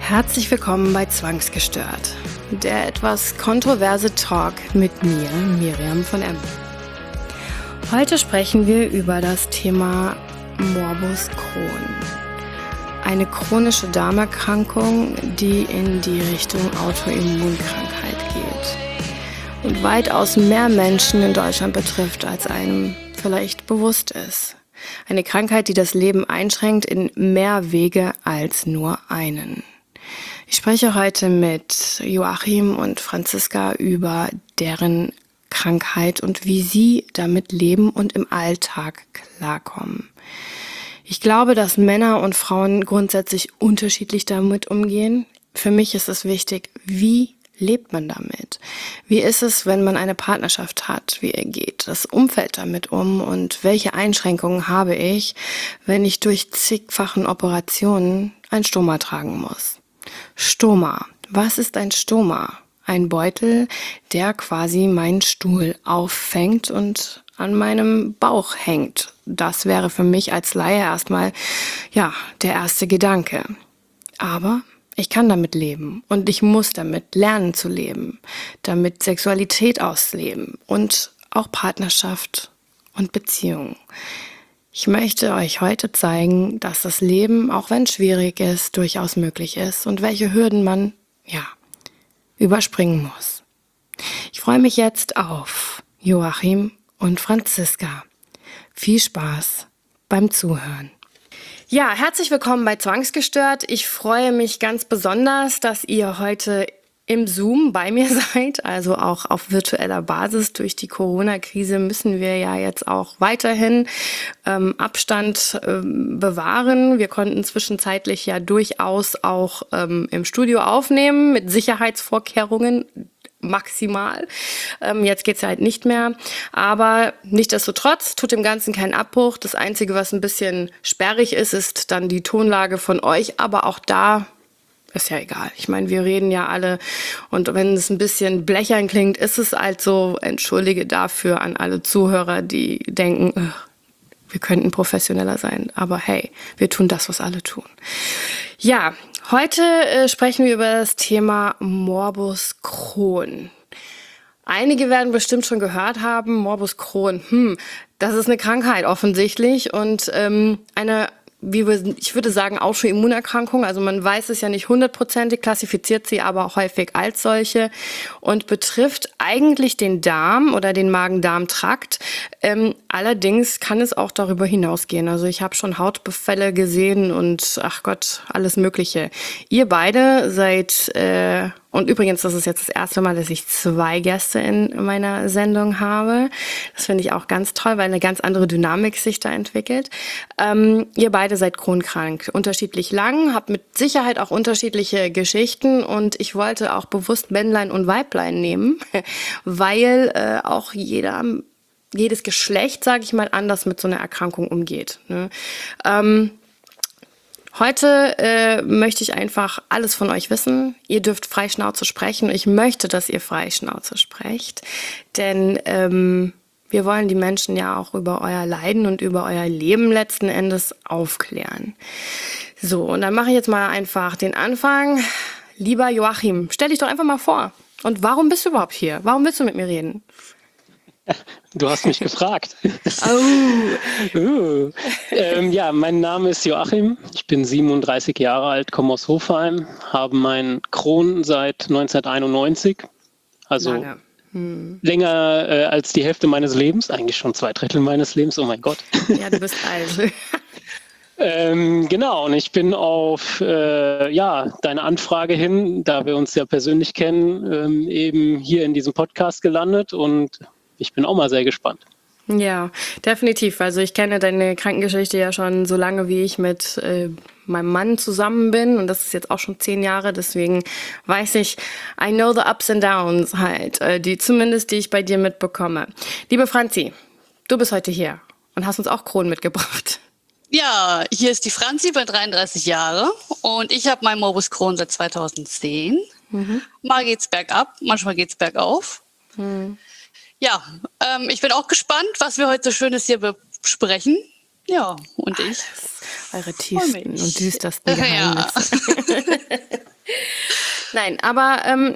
Herzlich willkommen bei Zwangsgestört, der etwas kontroverse Talk mit mir, Miriam von M. Heute sprechen wir über das Thema Morbus Crohn. Eine chronische Darmerkrankung, die in die Richtung Autoimmunkrankheit geht und weitaus mehr Menschen in Deutschland betrifft, als einem vielleicht bewusst ist. Eine Krankheit, die das Leben einschränkt in mehr Wege als nur einen. Ich spreche heute mit Joachim und Franziska über deren Krankheit und wie sie damit leben und im Alltag klarkommen. Ich glaube, dass Männer und Frauen grundsätzlich unterschiedlich damit umgehen. Für mich ist es wichtig, wie lebt man damit? Wie ist es, wenn man eine Partnerschaft hat? Wie geht das Umfeld damit um? Und welche Einschränkungen habe ich, wenn ich durch zigfachen Operationen ein Stoma tragen muss? Stoma. Was ist ein Stoma? Ein Beutel, der quasi meinen Stuhl auffängt und an meinem Bauch hängt. Das wäre für mich als Laie erstmal, der erste Gedanke. Aber ich kann damit leben und ich muss damit lernen zu leben, damit Sexualität ausleben und auch Partnerschaft und Beziehung. Ich möchte euch heute zeigen, dass das Leben, auch wenn es schwierig ist, durchaus möglich ist und welche Hürden man, überspringen muss. Ich freue mich jetzt auf Joachim und Franziska. Viel Spaß beim Zuhören. Ja, herzlich willkommen bei Zwangsgestört. Ich freue mich ganz besonders, dass ihr heute im Zoom bei mir seid, also auch auf virtueller Basis. Durch die Corona-Krise müssen wir ja jetzt auch weiterhin Abstand bewahren. Wir konnten zwischenzeitlich ja durchaus auch im Studio aufnehmen mit Sicherheitsvorkehrungen. Maximal. Jetzt geht's halt nicht mehr. Aber nichtsdestotrotz tut dem Ganzen keinen Abbruch. Das Einzige, was ein bisschen sperrig ist, ist dann die Tonlage von euch. Aber auch da ist ja egal. Ich meine, wir reden ja alle. Und wenn es ein bisschen blechern klingt, ist es halt so. Entschuldige dafür an alle Zuhörer, die denken, wir könnten professioneller sein. Aber hey, wir tun das, was alle tun. Ja, heute sprechen wir über das Thema Morbus Crohn. Einige werden bestimmt schon gehört haben, Morbus Crohn, das ist eine Krankheit offensichtlich und ich würde sagen, Autoimmunerkrankung. Also man weiß es ja nicht 100%, klassifiziert sie aber auch häufig als solche und betrifft eigentlich den Darm oder den Magen-Darm-Trakt. Allerdings kann es auch darüber hinausgehen. Also ich habe schon Hautbefälle gesehen und ach Gott, alles Mögliche. Ihr beide seid, und übrigens, das ist jetzt das erste Mal, dass ich 2 Gäste in meiner Sendung habe. Das finde ich auch ganz toll, weil eine ganz andere Dynamik sich da entwickelt. Ihr beide seid crohnkrank, unterschiedlich lang, habt mit Sicherheit auch unterschiedliche Geschichten und ich wollte auch bewusst Männlein und Weiblein nehmen, weil auch jedes Geschlecht, sage ich mal, anders mit so einer Erkrankung umgeht. Ne? Heute möchte ich einfach alles von euch wissen. Ihr dürft frei Schnauze sprechen. Ich möchte, dass ihr frei Schnauze sprecht, denn wir wollen die Menschen ja auch über euer Leiden und über euer Leben letzten Endes aufklären. So, und dann mache ich jetzt mal einfach den Anfang. Lieber Joachim, stell dich doch einfach mal vor. Und warum bist du überhaupt hier? Warum willst du mit mir reden? Du hast mich gefragt. Mein Name ist Joachim. Ich bin 37 Jahre alt, komme aus Hofheim, habe meinen Crohn seit 1991. Also länger als die Hälfte meines Lebens, eigentlich schon 2/3 meines Lebens, oh mein Gott. Ja, du bist alt. Genau, und ich bin auf deine Anfrage hin, da wir uns ja persönlich kennen, eben hier in diesem Podcast gelandet und ich bin auch mal sehr gespannt. Ja, definitiv. Also ich kenne deine Krankengeschichte ja schon so lange, wie ich mit meinem Mann zusammen bin. Und das ist jetzt auch schon 10 Jahre. Deswegen weiß ich, I know the ups and downs halt, die ich bei dir mitbekomme. Liebe Franzi, du bist heute hier und hast uns auch Crohn mitgebracht. Ja, hier ist die Franzi, bin 33 Jahre und ich habe meinen Morbus Crohn seit 2010. Mal geht's bergab, manchmal geht's bergauf. Ja, ich bin auch gespannt, was wir heute so Schönes hier besprechen. Ja, und ich. eure tiefsten und düstersten Geheimnisse. Ja. Nein, aber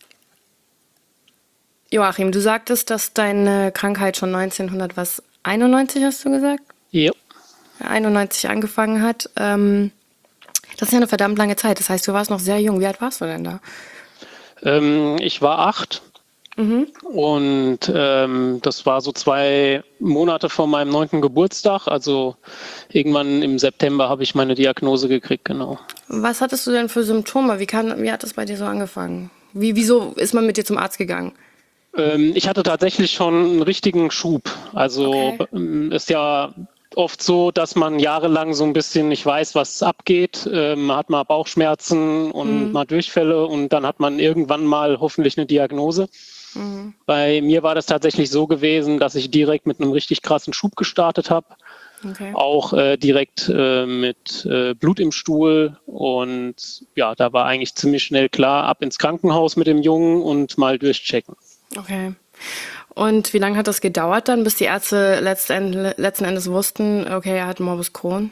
Joachim, du sagtest, dass deine Krankheit schon 1991, hast du gesagt? Ja. 91 angefangen hat. Das ist ja eine verdammt lange Zeit. Das heißt, du warst noch sehr jung. Wie alt warst du denn da? Ich war 8 und das war so 2 Monate vor meinem 9. Geburtstag. Also irgendwann im September habe ich meine Diagnose gekriegt, genau. Was hattest du denn für Symptome? Wie hat das bei dir so angefangen? Wieso ist man mit dir zum Arzt gegangen? Ich hatte tatsächlich schon einen richtigen Schub. Also ist ja oft so, dass man jahrelang so ein bisschen nicht weiß, was abgeht. Man hat mal Bauchschmerzen und mal Durchfälle und dann hat man irgendwann mal hoffentlich eine Diagnose. Bei mir war das tatsächlich so gewesen, dass ich direkt mit einem richtig krassen Schub gestartet habe. Okay. Auch direkt mit Blut im Stuhl und ja, da war eigentlich ziemlich schnell klar, ab ins Krankenhaus mit dem Jungen und mal durchchecken. Okay. Und wie lange hat das gedauert dann, bis die Ärzte letzten Endes wussten, okay, er hat Morbus Crohn?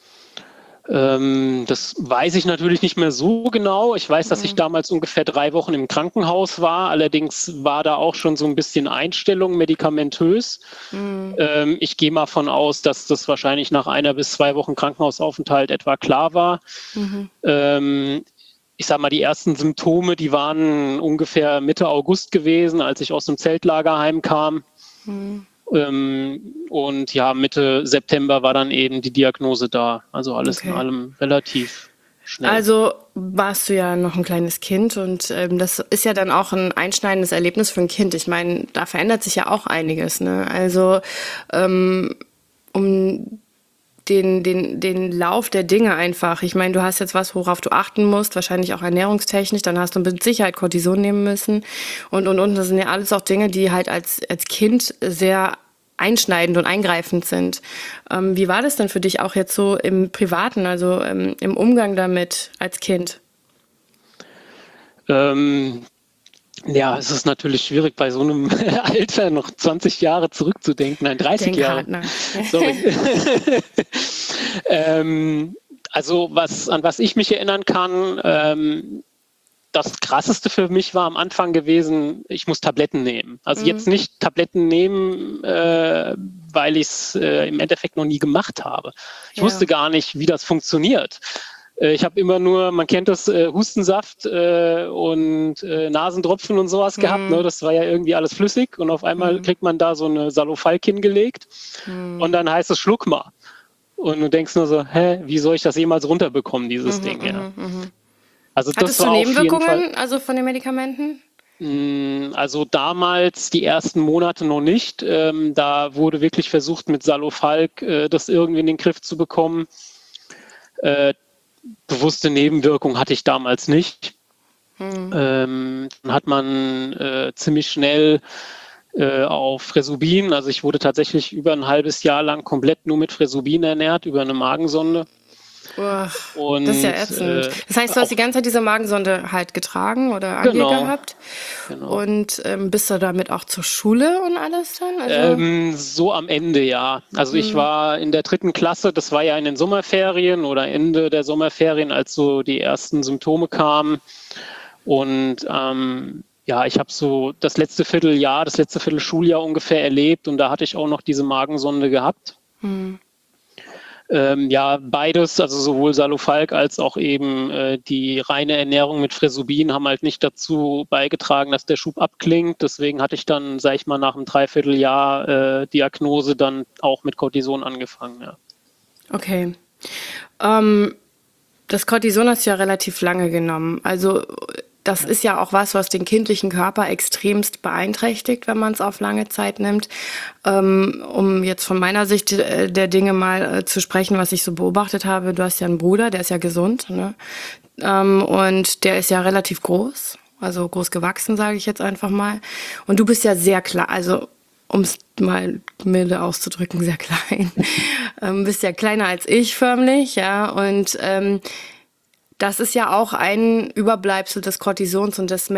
Das weiß ich natürlich nicht mehr so genau. Ich weiß, dass ich damals ungefähr 3 Wochen im Krankenhaus war. Allerdings war da auch schon so ein bisschen Einstellung medikamentös. Ich gehe mal von aus, dass das wahrscheinlich nach 1 bis 2 Wochen Krankenhausaufenthalt etwa klar war. Ich sag mal, die ersten Symptome, die waren ungefähr Mitte August gewesen, als ich aus dem Zeltlager heimkam. Und ja, Mitte September war dann eben die Diagnose da. Also alles in allem relativ schnell. Also warst du ja noch ein kleines Kind und das ist ja dann auch ein einschneidendes Erlebnis für ein Kind. Ich meine, da verändert sich ja auch einiges, ne? Also um den Lauf der Dinge einfach. Ich meine, du hast jetzt was, worauf du achten musst, wahrscheinlich auch ernährungstechnisch, dann hast du mit Sicherheit Cortison nehmen müssen und. Das sind ja alles auch Dinge, die halt als Kind sehr einschneidend und eingreifend sind. Wie war das denn für dich auch jetzt so im Privaten, also im Umgang damit als Kind? Ja, es ist natürlich schwierig, bei so einem Alter noch 20 Jahre zurückzudenken. Nein, 30 Jahre. Sorry. Also an was ich mich erinnern kann, das Krasseste für mich war am Anfang gewesen, ich muss Tabletten nehmen. Also jetzt nicht Tabletten nehmen, weil ich es im Endeffekt noch nie gemacht habe. Ich wusste gar nicht, wie das funktioniert. Ich habe immer nur, man kennt das, Hustensaft und Nasentropfen und sowas gehabt. Ne? Das war ja irgendwie alles flüssig und auf einmal kriegt man da so eine Salofalk hingelegt und dann heißt es, schluck mal. Und du denkst nur so, wie soll ich das jemals runterbekommen, dieses Ding? Ja. Also das Hattest du Nebenwirkungen, also von den Medikamenten? Also damals, die ersten Monate noch nicht. Da wurde wirklich versucht, mit Salofalk das irgendwie in den Griff zu bekommen. Bewusste Nebenwirkung hatte ich damals nicht. Dann hat man ziemlich schnell auf Fresubin, also ich wurde tatsächlich über ein halbes Jahr lang komplett nur mit Fresubin ernährt, über eine Magensonde. Und, das ist ja ätzend. Das heißt, du hast die ganze Zeit diese Magensonde halt getragen oder gehabt? Genau. Und bist du damit auch zur Schule und alles dann? Also so am Ende, ja. Also ich war in der 3. Klasse, das war ja in den Sommerferien oder Ende der Sommerferien, als so die ersten Symptome kamen. Und ja, ich habe so das letzte Viertelschuljahr ungefähr erlebt und da hatte ich auch noch diese Magensonde gehabt. Ja, beides, also sowohl Salofalk als auch eben die reine Ernährung mit Fresubin haben halt nicht dazu beigetragen, dass der Schub abklingt. Deswegen hatte ich dann, sag ich mal, nach einem Dreivierteljahr Diagnose dann auch mit Cortison angefangen. Ja. Okay. Das Cortison hast du ja relativ lange genommen. Also das ist ja auch was den kindlichen Körper extremst beeinträchtigt, wenn man es auf lange Zeit nimmt. Um jetzt von meiner Sicht der Dinge mal zu sprechen, was ich so beobachtet habe. Du hast ja einen Bruder, der ist ja gesund, ne? Und der ist ja relativ groß, also groß gewachsen, sage ich jetzt einfach mal. Und du bist ja sehr klar, also um es mal milde auszudrücken, sehr klein. Bist ja kleiner als ich förmlich, ja. Und Das ist ja auch ein Überbleibsel des Cortisons und des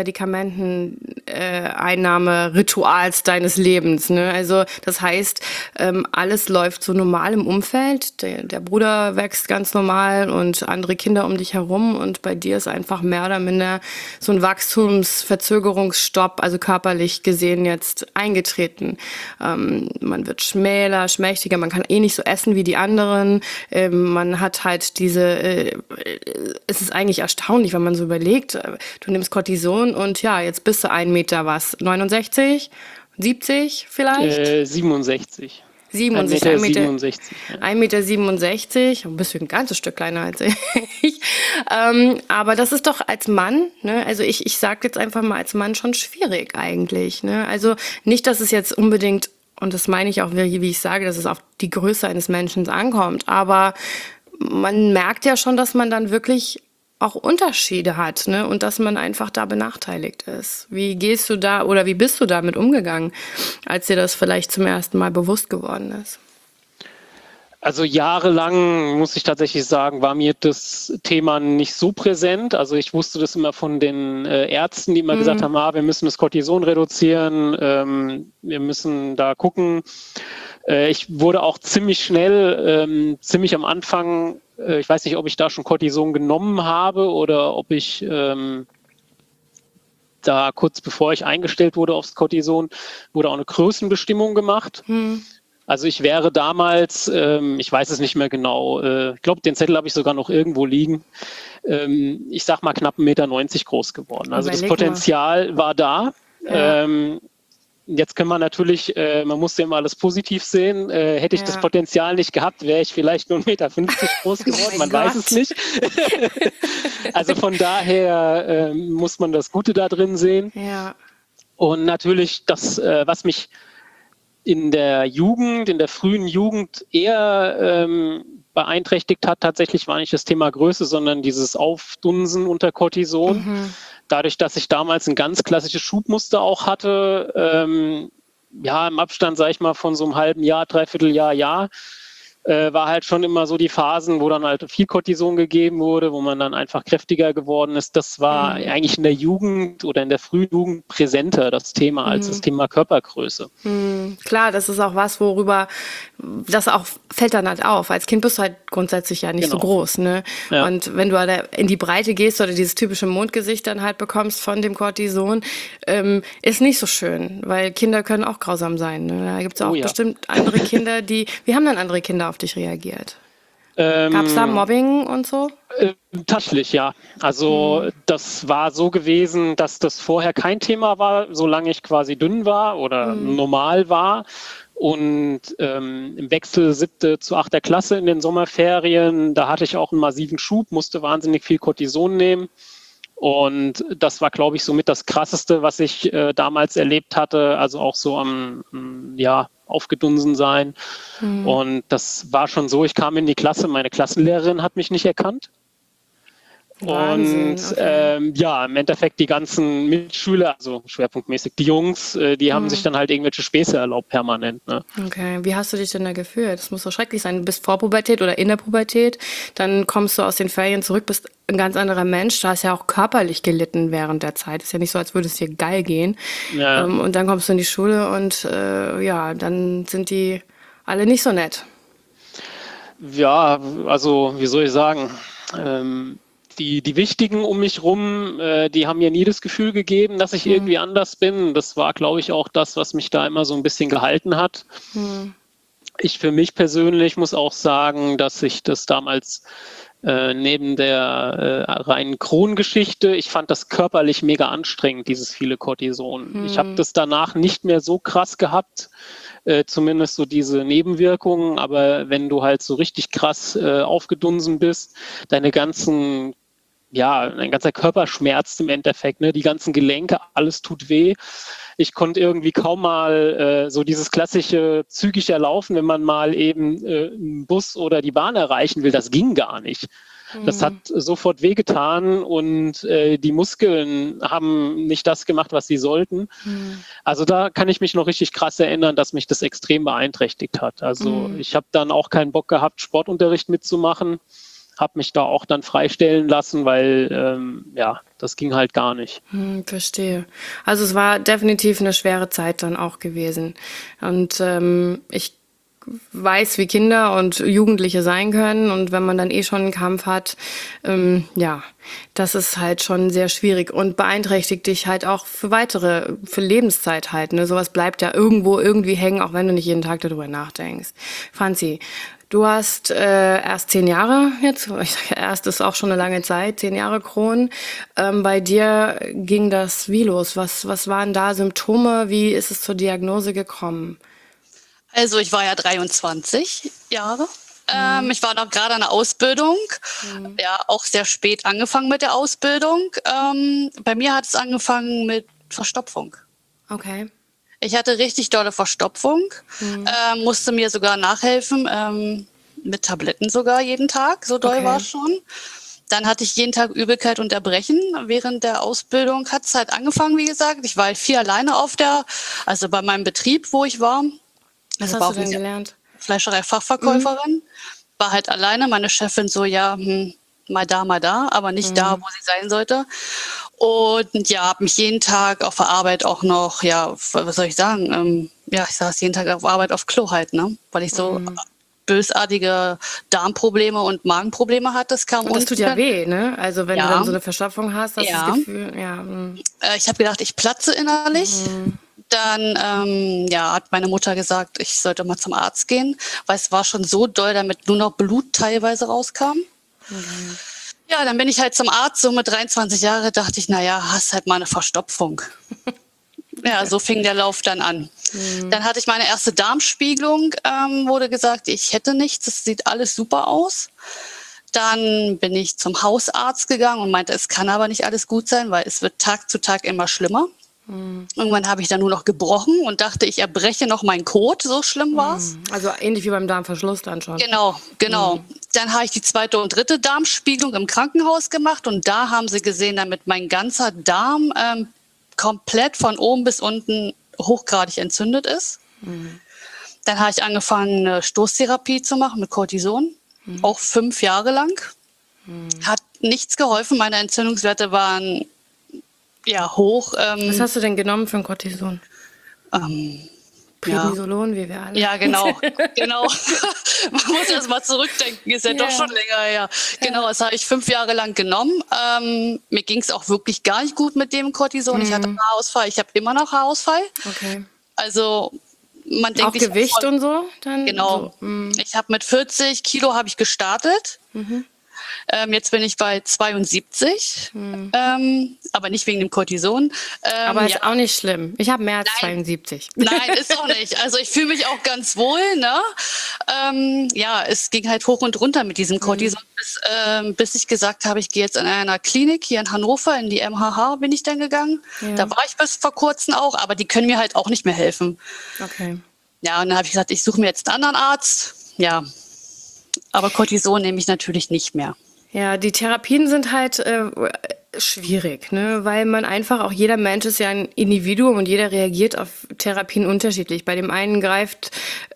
Medikamenteneinnahmerituals deines Lebens. Ne? Also das heißt, alles läuft so normal im Umfeld. Der Bruder wächst ganz normal und andere Kinder um dich herum. Und bei dir ist einfach mehr oder minder so ein Wachstumsverzögerungsstopp, also körperlich gesehen jetzt eingetreten. Man wird schmäler, schmächtiger, man kann eh nicht so essen wie die anderen. Man hat halt es ist eigentlich erstaunlich, wenn man so überlegt, du nimmst Cortison und ja, jetzt bist du 1 Meter was, 69, 70 vielleicht? 67. 67, 1,67 Meter 67, du bist ein ganzes Stück kleiner als ich. Aber das ist doch als Mann, ne? Also ich sage jetzt einfach mal als Mann schon schwierig eigentlich. Ne? Also nicht, dass es jetzt unbedingt, und das meine ich auch, wie ich sage, dass es auf die Größe eines Menschen ankommt, aber man merkt ja schon, dass man dann wirklich auch Unterschiede hat, ne? Und dass man einfach da benachteiligt ist. Wie gehst du da oder wie bist du damit umgegangen, als dir das vielleicht zum ersten Mal bewusst geworden ist? Also jahrelang, muss ich tatsächlich sagen, war mir das Thema nicht so präsent. Also ich wusste das immer von den Ärzten, die immer gesagt haben, wir müssen das Cortison reduzieren, wir müssen da gucken. Ich wurde auch ziemlich schnell, ziemlich am Anfang, ich weiß nicht, ob ich da schon Cortison genommen habe oder ob ich da kurz bevor ich eingestellt wurde aufs Cortison, wurde auch eine Größenbestimmung gemacht. Also ich wäre damals, ich weiß es nicht mehr genau, ich glaube, den Zettel habe ich sogar noch irgendwo liegen, ich sag mal knapp 1,90 Meter groß geworden. Also das Potenzial war da. Ja. Jetzt können wir natürlich, man muss ja immer alles positiv sehen. Hätte ich das Potenzial nicht gehabt, wäre ich vielleicht nur 1,50 Meter groß geworden. Man weiß es nicht. Also von daher muss man das Gute da drin sehen. Ja. Und natürlich das, was mich in der frühen Jugend eher beeinträchtigt hat, tatsächlich war nicht das Thema Größe, sondern dieses Aufdunsen unter Cortison. Dadurch, dass ich damals ein ganz klassisches Schubmuster auch hatte, im Abstand, sage ich mal, von so einem halben Jahr, Dreivierteljahr, war halt schon immer so die Phasen, wo dann halt viel Cortison gegeben wurde, wo man dann einfach kräftiger geworden ist. Das war eigentlich in der Jugend oder in der frühen Jugend präsenter, das Thema, als das Thema Körpergröße. Klar, das ist auch was, das auch fällt dann halt auf. Als Kind bist du halt grundsätzlich ja nicht so groß, ne? Ja. Und wenn du halt in die Breite gehst oder dieses typische Mondgesicht dann halt bekommst von dem Cortison, ist nicht so schön, weil Kinder können auch grausam sein. Ne? Da gibt es auch bestimmt andere Kinder, wie haben dann andere Kinder auf dich reagiert? Gab es da Mobbing und so? Tatsächlich, ja. Also das war so gewesen, dass das vorher kein Thema war, solange ich quasi dünn war oder normal war. Und im Wechsel 7. zu 8. Klasse in den Sommerferien, da hatte ich auch einen massiven Schub, musste wahnsinnig viel Cortison nehmen. Und das war, glaube ich, somit das Krasseste, was ich damals erlebt hatte. Also auch so am aufgedunsen sein. Und das war schon so, ich kam in die Klasse, meine Klassenlehrerin hat mich nicht erkannt. Wahnsinn, und im Endeffekt die ganzen Mitschüler, also schwerpunktmäßig die Jungs, die haben sich dann halt irgendwelche Späße erlaubt permanent. Ne? Okay, wie hast du dich denn da gefühlt? Das muss so schrecklich sein. Du bist vor Pubertät oder in der Pubertät, dann kommst du aus den Ferien zurück, bist ein ganz anderer Mensch. Du hast ja auch körperlich gelitten während der Zeit. Ist ja nicht so, als würde es dir geil gehen. Ja. Und dann kommst du in die Schule und dann sind die alle nicht so nett. Ja, also wie soll ich sagen, die Wichtigen um mich rum, die haben mir nie das Gefühl gegeben, dass ich irgendwie anders bin. Das war, glaube ich, auch das, was mich da immer so ein bisschen gehalten hat. Ich für mich persönlich muss auch sagen, dass ich das damals neben der reinen Krongeschichte, ich fand das körperlich mega anstrengend, dieses viele Cortison. Ich habe das danach nicht mehr so krass gehabt, zumindest so diese Nebenwirkungen, aber wenn du halt so richtig krass aufgedunsen bist, dein ganzer Körper schmerzt im Endeffekt, ne? Die ganzen Gelenke, alles tut weh. Ich konnte irgendwie kaum mal so dieses klassische zügig erlaufen, wenn man mal eben einen Bus oder die Bahn erreichen will, das ging gar nicht. Das hat sofort wehgetan und die Muskeln haben nicht das gemacht, was sie sollten. Also da kann ich mich noch richtig krass erinnern, dass mich das extrem beeinträchtigt hat. Also ich habe dann auch keinen Bock gehabt, Sportunterricht mitzumachen. habe mich da auch dann freistellen lassen, weil das ging halt gar nicht. Verstehe. Also es war definitiv eine schwere Zeit dann auch gewesen. Und ich weiß, wie Kinder und Jugendliche sein können. Und wenn man dann schon einen Kampf hat, das ist halt schon sehr schwierig und beeinträchtigt dich halt auch für Lebenszeit halt. Ne? Sowas bleibt ja irgendwo irgendwie hängen, auch wenn du nicht jeden Tag darüber nachdenkst. Franzi, du hast erst 10 Jahre jetzt, ich sage erst ist auch schon eine lange Zeit, 10 Jahre Crohn. Bei dir ging das wie los? Was waren da Symptome? Wie ist es zur Diagnose gekommen? Also ich war ja 23 Jahre. Ich war noch gerade in der Ausbildung. Ja, auch sehr spät angefangen mit der Ausbildung. Bei mir hat es angefangen mit Verstopfung. Okay. Ich hatte richtig dolle Verstopfung, musste mir sogar nachhelfen, mit Tabletten sogar jeden Tag, so doll war es schon. Dann hatte ich jeden Tag Übelkeit und Erbrechen. Während der Ausbildung hat es halt angefangen, wie gesagt. Ich war halt viel alleine also bei meinem Betrieb, wo ich war. Was hast du denn gelernt? Fleischerei-Fachverkäuferin. War halt alleine. Meine Chefin so, mal da, aber nicht da, wo sie sein sollte. Und ja, habe mich jeden Tag auf der Arbeit auch noch, was soll ich sagen? Ich saß jeden Tag auf der Arbeit auf Klo halt, ne? Weil ich so bösartige Darmprobleme und Magenprobleme hatte. Das kam und das tut ja weh, ne? Also wenn du dann so eine Verstopfung hast, hast du das Gefühl, ich habe gedacht, ich platze innerlich. Dann hat meine Mutter gesagt, ich sollte mal zum Arzt gehen, weil es war schon so doll, damit nur noch Blut teilweise rauskam. Ja, dann bin ich halt zum Arzt, so mit 23 Jahren, dachte ich, hast halt mal eine Verstopfung. Ja, so fing der Lauf dann an. Dann hatte ich meine erste Darmspiegelung, wurde gesagt, ich hätte nichts, das sieht alles super aus. Dann bin ich zum Hausarzt gegangen und meinte, es kann aber nicht alles gut sein, weil es wird Tag zu Tag immer schlimmer. Irgendwann habe ich dann nur noch gebrochen und dachte, ich erbreche noch meinen Kot, so schlimm war es. Also ähnlich wie beim Darmverschluss dann schon. Genau. Dann habe ich die 2. und 3. Darmspiegelung im Krankenhaus gemacht und da haben sie gesehen, damit mein ganzer Darm komplett von oben bis unten hochgradig entzündet ist. Dann habe ich angefangen, eine Stoßtherapie zu machen mit Cortison, auch 5 Jahre lang. Hat nichts geholfen, meine Entzündungswerte waren hoch. Was hast du denn genommen für ein Cortison? Prednisolon, wie wir alle. Ja, genau. Man muss erst mal zurückdenken, ist ja doch schon länger her. Genau, das habe ich 5 Jahre lang genommen. Mir ging es auch wirklich gar nicht gut mit dem Cortison. Ich hatte Haarausfall, ich habe immer noch Haarausfall. Okay. Also man denkt, auch Gewicht und so? Dann genau. So, ich habe mit 40 Kilo habe ich gestartet. Jetzt bin ich bei 72, aber nicht wegen dem Cortison. Aber ist auch nicht schlimm. Ich habe mehr als 72. Nein, ist auch nicht. Also ich fühle mich auch ganz wohl. Ne? Es ging halt hoch und runter mit diesem Cortison, bis ich gesagt habe, ich gehe jetzt in einer Klinik hier in Hannover, in die MHH bin ich dann gegangen. Ja. Da war ich bis vor kurzem auch, aber die können mir halt auch nicht mehr helfen. Okay. Ja, und dann habe ich gesagt, ich suche mir jetzt einen anderen Arzt. Ja, aber Cortison nehme ich natürlich nicht mehr. Ja, die Therapien sind halt schwierig, ne? Weil man einfach, auch jeder Mensch ist ja ein Individuum und jeder reagiert auf Therapien unterschiedlich. Bei dem einen greift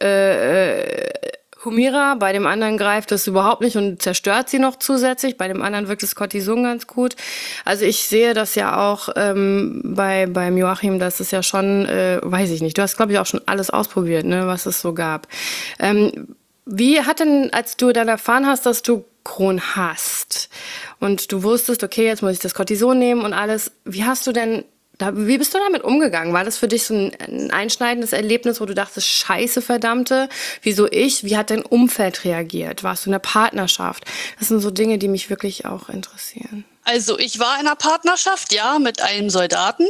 Humira, bei dem anderen greift es überhaupt nicht und zerstört sie noch zusätzlich, bei dem anderen wirkt das Cortison ganz gut. Also ich sehe das ja auch beim Joachim, das ist ja schon, weiß ich nicht, du hast glaube ich auch schon alles ausprobiert, ne, was es so gab. Wie hat denn, als du dann erfahren hast, dass du Crohn hast und du wusstest, okay, jetzt muss ich das Cortison nehmen und alles, wie bist du damit umgegangen? War das für dich so ein einschneidendes Erlebnis, wo du dachtest, scheiße, verdammte, wieso ich? Wie hat dein Umfeld reagiert? Warst du in einer Partnerschaft? Das sind so Dinge, die mich wirklich auch interessieren. Also ich war in einer Partnerschaft, ja, mit einem Soldaten.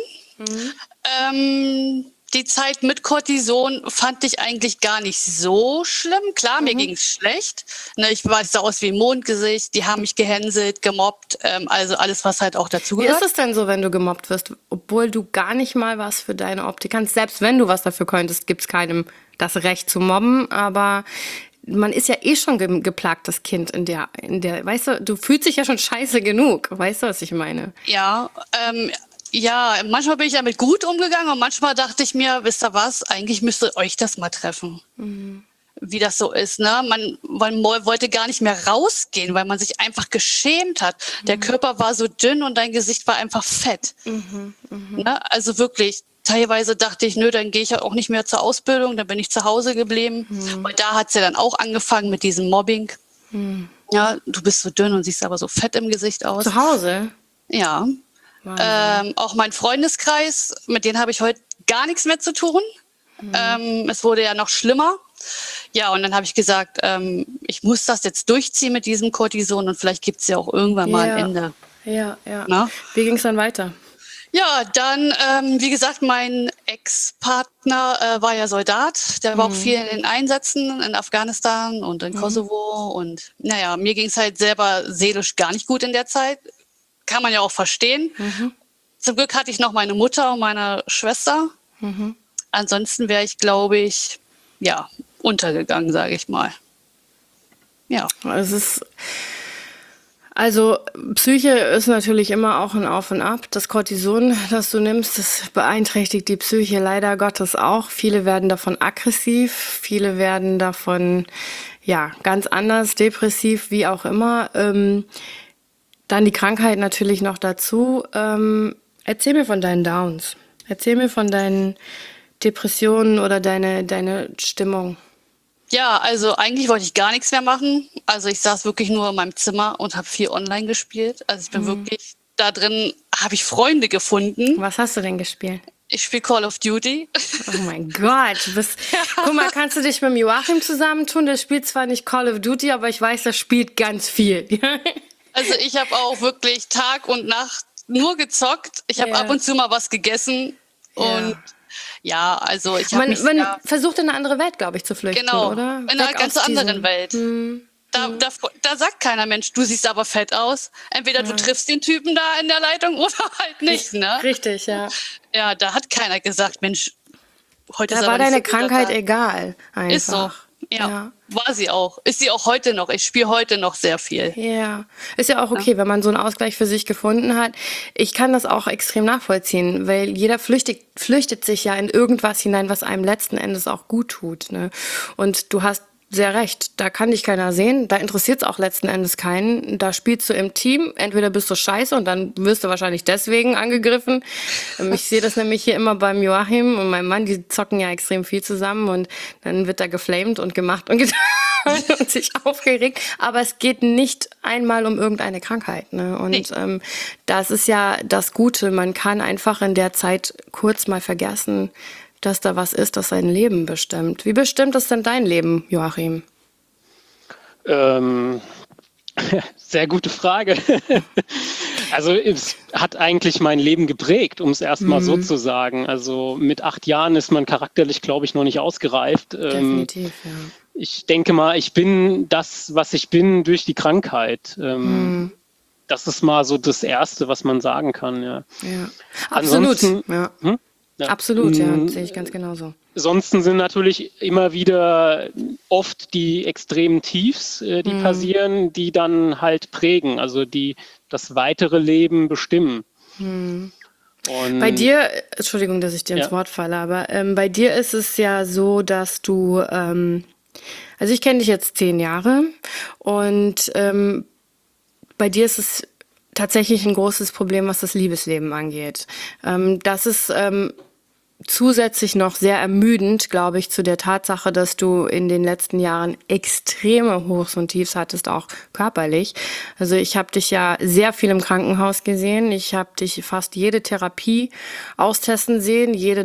Die Zeit mit Cortison fand ich eigentlich gar nicht so schlimm. Klar, mir ging es schlecht. Ne, ich sah aus wie ein Mondgesicht. Die haben mich gehänselt, gemobbt. Also alles, was halt auch dazugehört. Wie ist es denn so, wenn du gemobbt wirst, obwohl du gar nicht mal was für deine Optik kannst? Selbst wenn du was dafür könntest, gibt es keinem das Recht zu mobben. Aber man ist ja eh schon geplagtes Kind in der, weißt du fühlst dich ja schon scheiße genug. Weißt du, was ich meine? Ja, manchmal bin ich damit gut umgegangen und manchmal dachte ich mir, wisst ihr was, eigentlich müsste euch das mal treffen. wie das so ist. Ne? Man wollte gar nicht mehr rausgehen, weil man sich einfach geschämt hat. Der Körper war so dünn und dein Gesicht war einfach fett. Ne? Also wirklich, teilweise dachte ich, nö, dann gehe ich ja auch nicht mehr zur Ausbildung, dann bin ich zu Hause geblieben. Weil da hat es ja dann auch angefangen mit diesem Mobbing. Ja, du bist so dünn und siehst aber so fett im Gesicht aus. Zu Hause? Ja. Auch mein Freundeskreis, mit denen habe ich heute gar nichts mehr zu tun. Es wurde ja noch schlimmer. Ja, und dann habe ich gesagt, ich muss das jetzt durchziehen mit diesem Cortison und vielleicht gibt es ja auch irgendwann mal ein Ende. Ja. Na? Wie ging es dann weiter? Ja, dann, wie gesagt, mein Ex-Partner war ja Soldat. Der war auch viel in den Einsätzen in Afghanistan und in Kosovo. Und naja, mir ging es halt selber seelisch gar nicht gut in der Zeit. Kann man ja auch verstehen. Zum Glück hatte ich noch meine Mutter und meine Schwester. Ansonsten wäre ich, glaube ich, ja, untergegangen, sage ich mal. Ja. Also Psyche ist natürlich immer auch ein Auf und Ab. Das Cortison, das du nimmst, das beeinträchtigt die Psyche leider Gottes auch. Viele werden davon aggressiv, viele werden davon ganz anders, depressiv, wie auch immer. Dann die Krankheit natürlich noch dazu. Erzähl mir von deinen Downs. Erzähl mir von deinen Depressionen oder deine Stimmung. Ja, also eigentlich wollte ich gar nichts mehr machen. Also ich saß wirklich nur in meinem Zimmer und habe viel online gespielt. Also ich bin wirklich da drin, habe ich Freunde gefunden. Was hast du denn gespielt? Ich spiele Call of Duty. Oh mein Gott. Guck mal, kannst du dich mit dem Joachim zusammentun? Der spielt zwar nicht Call of Duty, aber ich weiß, der spielt ganz viel. Also ich habe auch wirklich Tag und Nacht nur gezockt. Ich habe ab und zu mal was gegessen und ja, also ich habe Man versucht in eine andere Welt, glaube ich, zu flüchten, genau, oder? In einer ganz anderen Welt. Da sagt keiner, Mensch, du siehst aber fett aus. Entweder du triffst den Typen da in der Leitung oder halt nicht, ne? Richtig, ja. Ja, da hat keiner gesagt, Mensch, heute ist da aber war nicht deine so Krankheit egal, einfach. Ist so. Ja, war sie auch. Ist sie auch heute noch. Ich spiele heute noch sehr viel. Ja, ist ja auch okay, wenn man so einen Ausgleich für sich gefunden hat. Ich kann das auch extrem nachvollziehen, weil jeder flüchtet sich ja in irgendwas hinein, was einem letzten Endes auch gut tut. Ne? Und du hast sehr recht, da kann dich keiner sehen, da interessiert es auch letzten Endes keinen. Da spielst du im Team, entweder bist du scheiße und dann wirst du wahrscheinlich deswegen angegriffen. Ich sehe das nämlich hier immer beim Joachim und meinem Mann, die zocken ja extrem viel zusammen und dann wird da geflamed und gemacht und getan und sich aufgeregt. Aber es geht nicht einmal um irgendeine Krankheit. Ne? Und das ist ja das Gute, man kann einfach in der Zeit kurz mal vergessen, dass da was ist, das sein Leben bestimmt. Wie bestimmt ist denn dein Leben, Joachim? Sehr gute Frage. Also es hat eigentlich mein Leben geprägt, um es erstmal so zu sagen. Also mit 8 Jahren ist man charakterlich, glaube ich, noch nicht ausgereift. Definitiv, ja. Ich denke mal, ich bin das, was ich bin, durch die Krankheit. Das ist mal so das Erste, was man sagen kann. Ja. Absolut. Ja. Ja. Absolut, sehe ich ganz genauso. Ansonsten sind natürlich immer wieder oft die extremen Tiefs, die passieren, die dann halt prägen, also die das weitere Leben bestimmen. Und bei dir, Entschuldigung, dass ich dir ins Wort falle, aber bei dir ist es ja so, dass du, also ich kenne dich jetzt 10 Jahre und bei dir ist es tatsächlich ein großes Problem, was das Liebesleben angeht. Das ist zusätzlich noch sehr ermüdend, glaube ich, zu der Tatsache, dass du in den letzten Jahren extreme Hochs und Tiefs hattest, auch körperlich. Also ich habe dich ja sehr viel im Krankenhaus gesehen. Ich habe dich fast jede Therapie austesten sehen, jede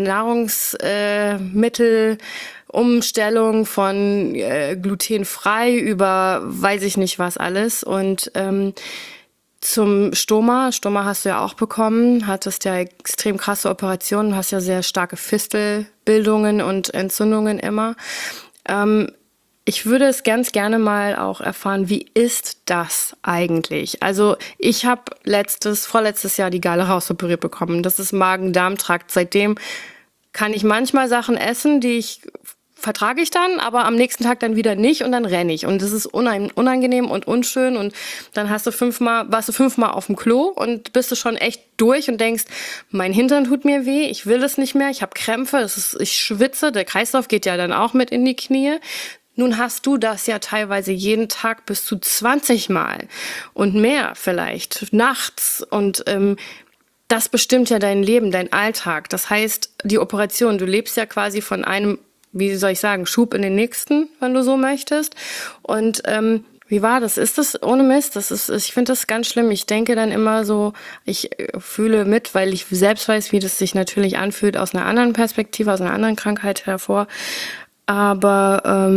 Nahrungsmittelumstellung von glutenfrei über weiß ich nicht was alles. Und zum Stoma hast du ja auch bekommen, hattest ja extrem krasse Operationen, hast ja sehr starke Fistelbildungen und Entzündungen immer. Ich würde es ganz gerne mal auch erfahren, wie ist das eigentlich? Also ich habe vorletztes Jahr die Galle rausoperiert bekommen. Das ist Magen-Darm-Trakt. Seitdem kann ich manchmal Sachen essen, die vertrage ich dann, aber am nächsten Tag dann wieder nicht und dann renne ich. Und das ist unangenehm und unschön und dann warst du 5-mal auf dem Klo und bist du schon echt durch und denkst, mein Hintern tut mir weh, ich will das nicht mehr, ich habe Krämpfe, ich schwitze, der Kreislauf geht ja dann auch mit in die Knie. Nun hast du das ja teilweise jeden Tag bis zu 20 Mal und mehr vielleicht, nachts. Und das bestimmt ja dein Leben, dein Alltag. Das heißt, die Operation, du lebst ja quasi von einem, wie soll ich sagen, Schub in den nächsten, wenn du so möchtest. Und wie war das? Ist das ohne Mist? Ich finde das ganz schlimm. Ich denke dann immer so, ich fühle mit, weil ich selbst weiß, wie das sich natürlich anfühlt aus einer anderen Perspektive, aus einer anderen Krankheit hervor. Aber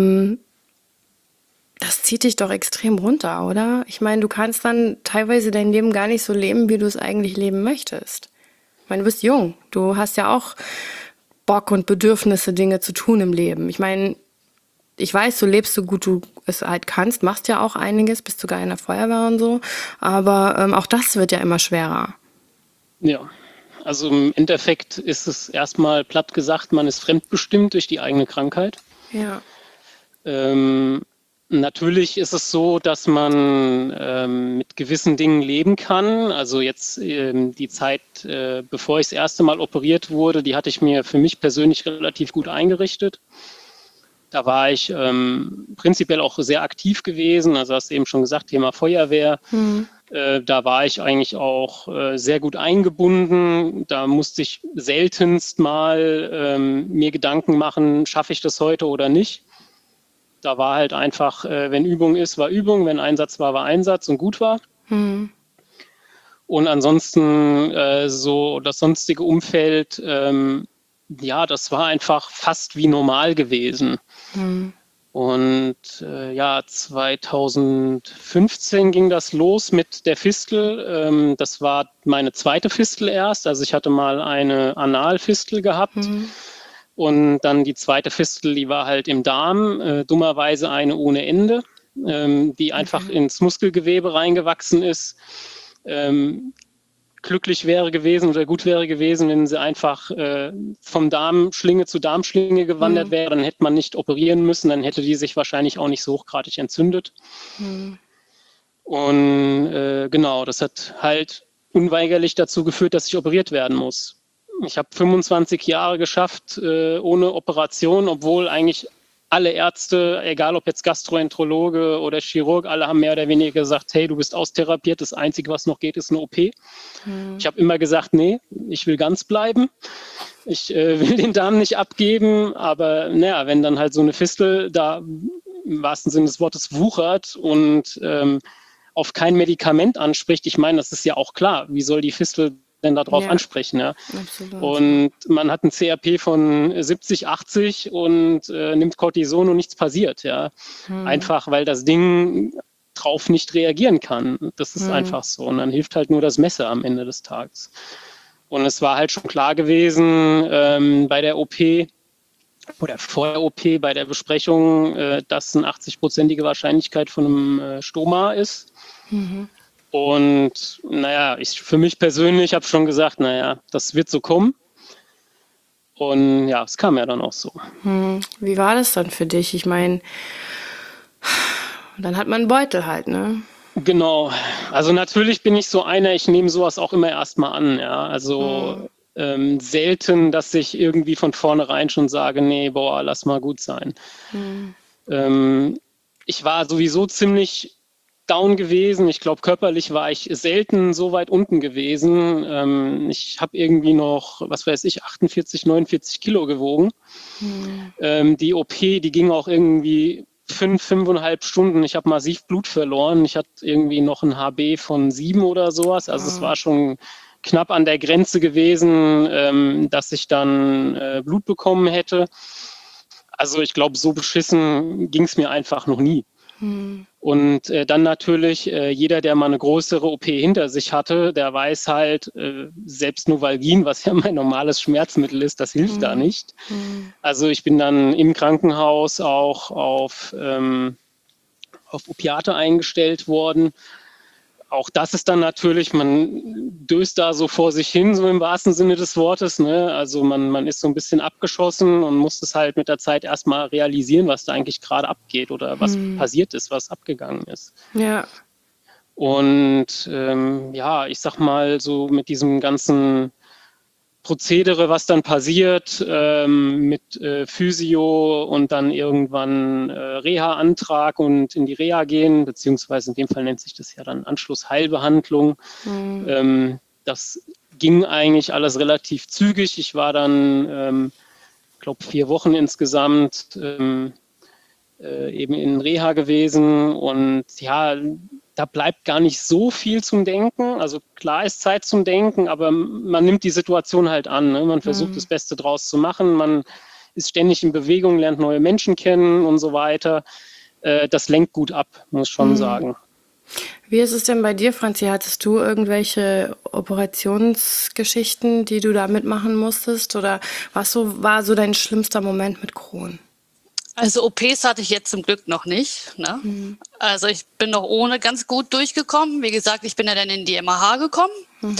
das zieht dich doch extrem runter, oder? Ich meine, du kannst dann teilweise dein Leben gar nicht so leben, wie du es eigentlich leben möchtest. Ich meine, du bist jung. Du hast ja auch Bock und Bedürfnisse, Dinge zu tun im Leben. Ich meine, ich weiß, du lebst so gut du es halt kannst, machst ja auch einiges, bist sogar in der Feuerwehr und so. Aber auch das wird ja immer schwerer. Ja, also im Endeffekt ist es erstmal platt gesagt, man ist fremdbestimmt durch die eigene Krankheit. Ja. Natürlich ist es so, dass man mit gewissen Dingen leben kann. Also jetzt die Zeit, bevor ich das erste Mal operiert wurde, die hatte ich mir für mich persönlich relativ gut eingerichtet. Da war ich prinzipiell auch sehr aktiv gewesen. Also hast du eben schon gesagt, Thema Feuerwehr. Da war ich eigentlich auch sehr gut eingebunden. Da musste ich seltenst mal mir Gedanken machen, schaffe ich das heute oder nicht. Da war halt einfach, wenn Übung ist, war Übung, wenn Einsatz war, war Einsatz und gut war. Und ansonsten so das sonstige Umfeld, ja, das war einfach fast wie normal gewesen. Und ja, 2015 ging das los mit der Fistel. Das war meine zweite Fistel erst. Also ich hatte mal eine Analfistel gehabt. Und dann die zweite Fistel, die war halt im Darm, dummerweise eine ohne Ende, die einfach ins Muskelgewebe reingewachsen ist. Glücklich wäre gewesen oder gut wäre gewesen, wenn sie einfach vom Darmschlinge zu Darmschlinge gewandert wäre, dann hätte man nicht operieren müssen, dann hätte die sich wahrscheinlich auch nicht so hochgradig entzündet. Und genau, das hat halt unweigerlich dazu geführt, dass ich operiert werden muss. Ich habe 25 Jahre geschafft ohne Operation, obwohl eigentlich alle Ärzte, egal ob jetzt Gastroenterologe oder Chirurg, alle haben mehr oder weniger gesagt, hey, du bist austherapiert, das Einzige, was noch geht, ist eine OP. Ich habe immer gesagt, nee, ich will ganz bleiben. Ich will den Darm nicht abgeben, aber naja, wenn dann halt so eine Fistel da im wahrsten Sinne des Wortes wuchert und auf kein Medikament anspricht, ich meine, das ist ja auch klar, wie soll die Fistel denn darauf ansprechen. Ja? Absolut. Und man hat ein CRP von 70, 80 und nimmt Cortison und nichts passiert. Ja? Einfach, weil das Ding drauf nicht reagieren kann. Das ist einfach so. Und dann hilft halt nur das Messer am Ende des Tages. Und es war halt schon klar gewesen bei der OP oder vor der OP, bei der Besprechung, dass eine 80-prozentige Wahrscheinlichkeit von einem Stoma ist. Und naja, für mich persönlich habe schon gesagt, naja, das wird so kommen. Und ja, es kam ja dann auch so. Wie war das dann für dich? Ich meine, dann hat man einen Beutel halt, ne? Genau. Also natürlich bin ich so einer, ich nehme sowas auch immer erstmal an. Ja? Also selten, dass ich irgendwie von vornherein schon sage, nee, boah, lass mal gut sein. Ich war sowieso ziemlich down gewesen. Ich glaube, körperlich war ich selten so weit unten gewesen. Ich habe irgendwie noch, was weiß ich, 48, 49 Kilo gewogen. Die OP, die ging auch irgendwie 5,5 Stunden. Ich habe massiv Blut verloren. Ich hatte irgendwie noch ein HB von 7 oder sowas. Also es war schon knapp an der Grenze gewesen, dass ich dann Blut bekommen hätte. Also ich glaube, so beschissen ging es mir einfach noch nie. Und dann natürlich, jeder, der mal eine größere OP hinter sich hatte, der weiß halt, selbst Novalgin, was ja mein normales Schmerzmittel ist, das hilft da nicht. Also ich bin dann im Krankenhaus auch auf Opiate eingestellt worden. Auch das ist dann natürlich, man döst da so vor sich hin, so im wahrsten Sinne des Wortes. Ne? Also man ist so ein bisschen abgeschossen und muss es halt mit der Zeit erstmal realisieren, was da eigentlich gerade abgeht oder was passiert ist, was abgegangen ist. Ja. Und ja, ich sag mal so mit diesem ganzen Prozedere, was dann passiert mit Physio und dann irgendwann Reha-Antrag und in die Reha gehen, beziehungsweise in dem Fall nennt sich das ja dann Anschlussheilbehandlung. Das ging eigentlich alles relativ zügig. Ich war dann, ich glaube, 4 Wochen insgesamt eben in Reha gewesen und ja, da bleibt gar nicht so viel zum Denken. Also klar ist Zeit zum Denken, aber man nimmt die Situation halt an. Ne? Man versucht das Beste draus zu machen. Man ist ständig in Bewegung, lernt neue Menschen kennen und so weiter. Das lenkt gut ab, muss ich schon sagen. Wie ist es denn bei dir, Franzi? Hattest du irgendwelche Operationsgeschichten, die du da mitmachen musstest? Oder was war so dein schlimmster Moment mit Crohn? Also OPs hatte ich jetzt zum Glück noch nicht. Ne? Also ich bin noch ohne ganz gut durchgekommen. Wie gesagt, ich bin ja dann in die MAH gekommen.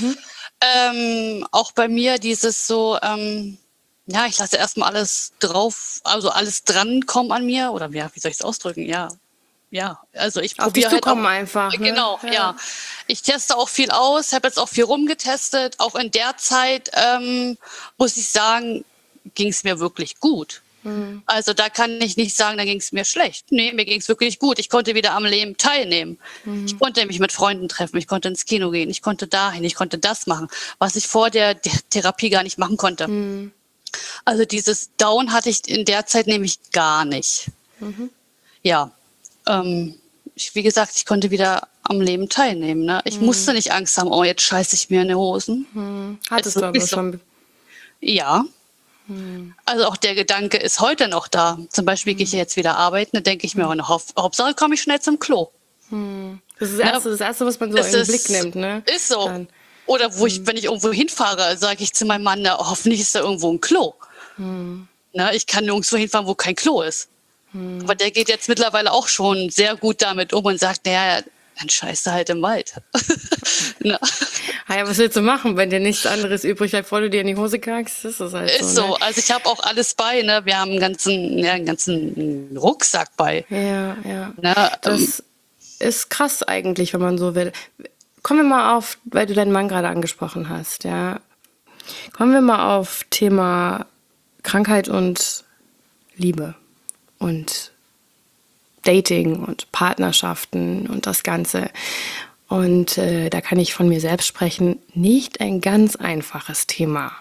Auch bei mir dieses so, ja, ich lasse erstmal alles drauf, also alles drankommen an mir. Oder ja, wie soll ich es ausdrücken? Ja, also ich probiere halt auch, einfach. Ne? Genau, ja. Ich teste auch viel aus, habe jetzt auch viel rumgetestet. Auch in der Zeit, muss ich sagen, ging es mir wirklich gut. Also da kann ich nicht sagen, da ging es mir schlecht. Nee, mir ging es wirklich gut. Ich konnte wieder am Leben teilnehmen. Ich konnte mich mit Freunden treffen, ich konnte ins Kino gehen, ich konnte dahin, ich konnte das machen, was ich vor der Therapie gar nicht machen konnte. Also dieses Down hatte ich in der Zeit nämlich gar nicht. Ja, wie gesagt, ich konnte wieder am Leben teilnehmen. Ne? Ich musste nicht Angst haben, oh, jetzt scheiße ich mir in die Hosen. Hattest du aber schon? Ja. Also auch der Gedanke ist heute noch da. Zum Beispiel gehe ich jetzt wieder arbeiten, da denke ich mir, Hauptsache komme ich schnell zum Klo. Das ist das Erste, was man so in den Blick nimmt. Ne? Ist so. Oder wenn ich irgendwo hinfahre, sage ich zu meinem Mann, hoffentlich ist da irgendwo ein Klo. Na, ich kann nirgendwo hinfahren, wo kein Klo ist. Aber der geht jetzt mittlerweile auch schon sehr gut damit um und sagt, naja, dann scheißt du halt im Wald. Ja, was willst du machen, wenn dir nichts anderes übrig bleibt, bevor du dir in die Hose kackst? Ist das halt ist so. Ne? Also ich habe auch alles bei. Ne? Wir haben einen ganzen Rucksack bei. Ja. Ne? Das ist krass eigentlich, wenn man so will. Kommen wir mal auf, weil du deinen Mann gerade angesprochen hast. Ja, kommen wir mal auf Thema Krankheit und Liebe und Dating und Partnerschaften und das Ganze. Und da kann ich von mir selbst sprechen, nicht ein ganz einfaches Thema.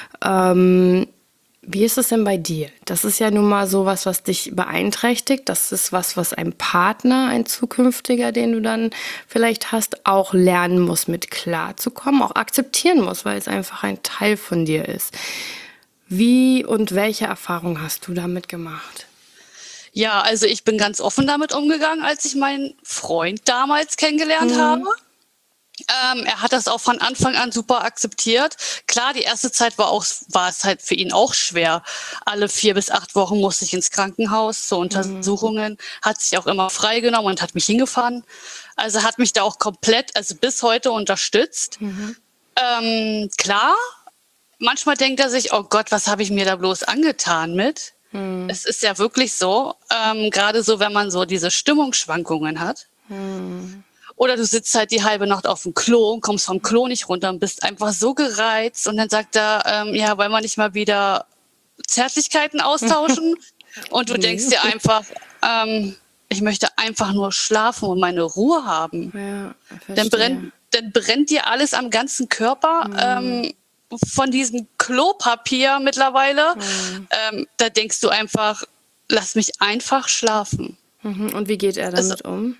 Wie ist es denn bei dir? Das ist ja nun mal sowas, was dich beeinträchtigt. Das ist was ein Partner, ein zukünftiger, den du dann vielleicht hast, auch lernen muss, mit klarzukommen, auch akzeptieren muss, weil es einfach ein Teil von dir ist. Wie und welche Erfahrung hast du damit gemacht? Ja, also ich bin ganz offen damit umgegangen, als ich meinen Freund damals kennengelernt habe. Er hat das auch von Anfang an super akzeptiert. Klar, die erste Zeit war es halt für ihn auch schwer. Alle 4 bis 8 Wochen musste ich ins Krankenhaus zur Untersuchungen, hat sich auch immer freigenommen und hat mich hingefahren. Also hat mich da auch komplett, also bis heute unterstützt. Klar, manchmal denkt er sich, oh Gott, was habe ich mir da bloß angetan mit? Es ist ja wirklich so, gerade so, wenn man so diese Stimmungsschwankungen hat. Oder du sitzt halt die halbe Nacht auf dem Klo und kommst vom Klo nicht runter und bist einfach so gereizt. Und dann sagt er, ja, wollen wir nicht mal wieder Zärtlichkeiten austauschen? Und du denkst dir einfach, ich möchte einfach nur schlafen und meine Ruhe haben. Ja, dann brennt dir alles am ganzen Körper. Von diesem Klopapier mittlerweile, da denkst du einfach, lass mich einfach schlafen. Und wie geht er damit um?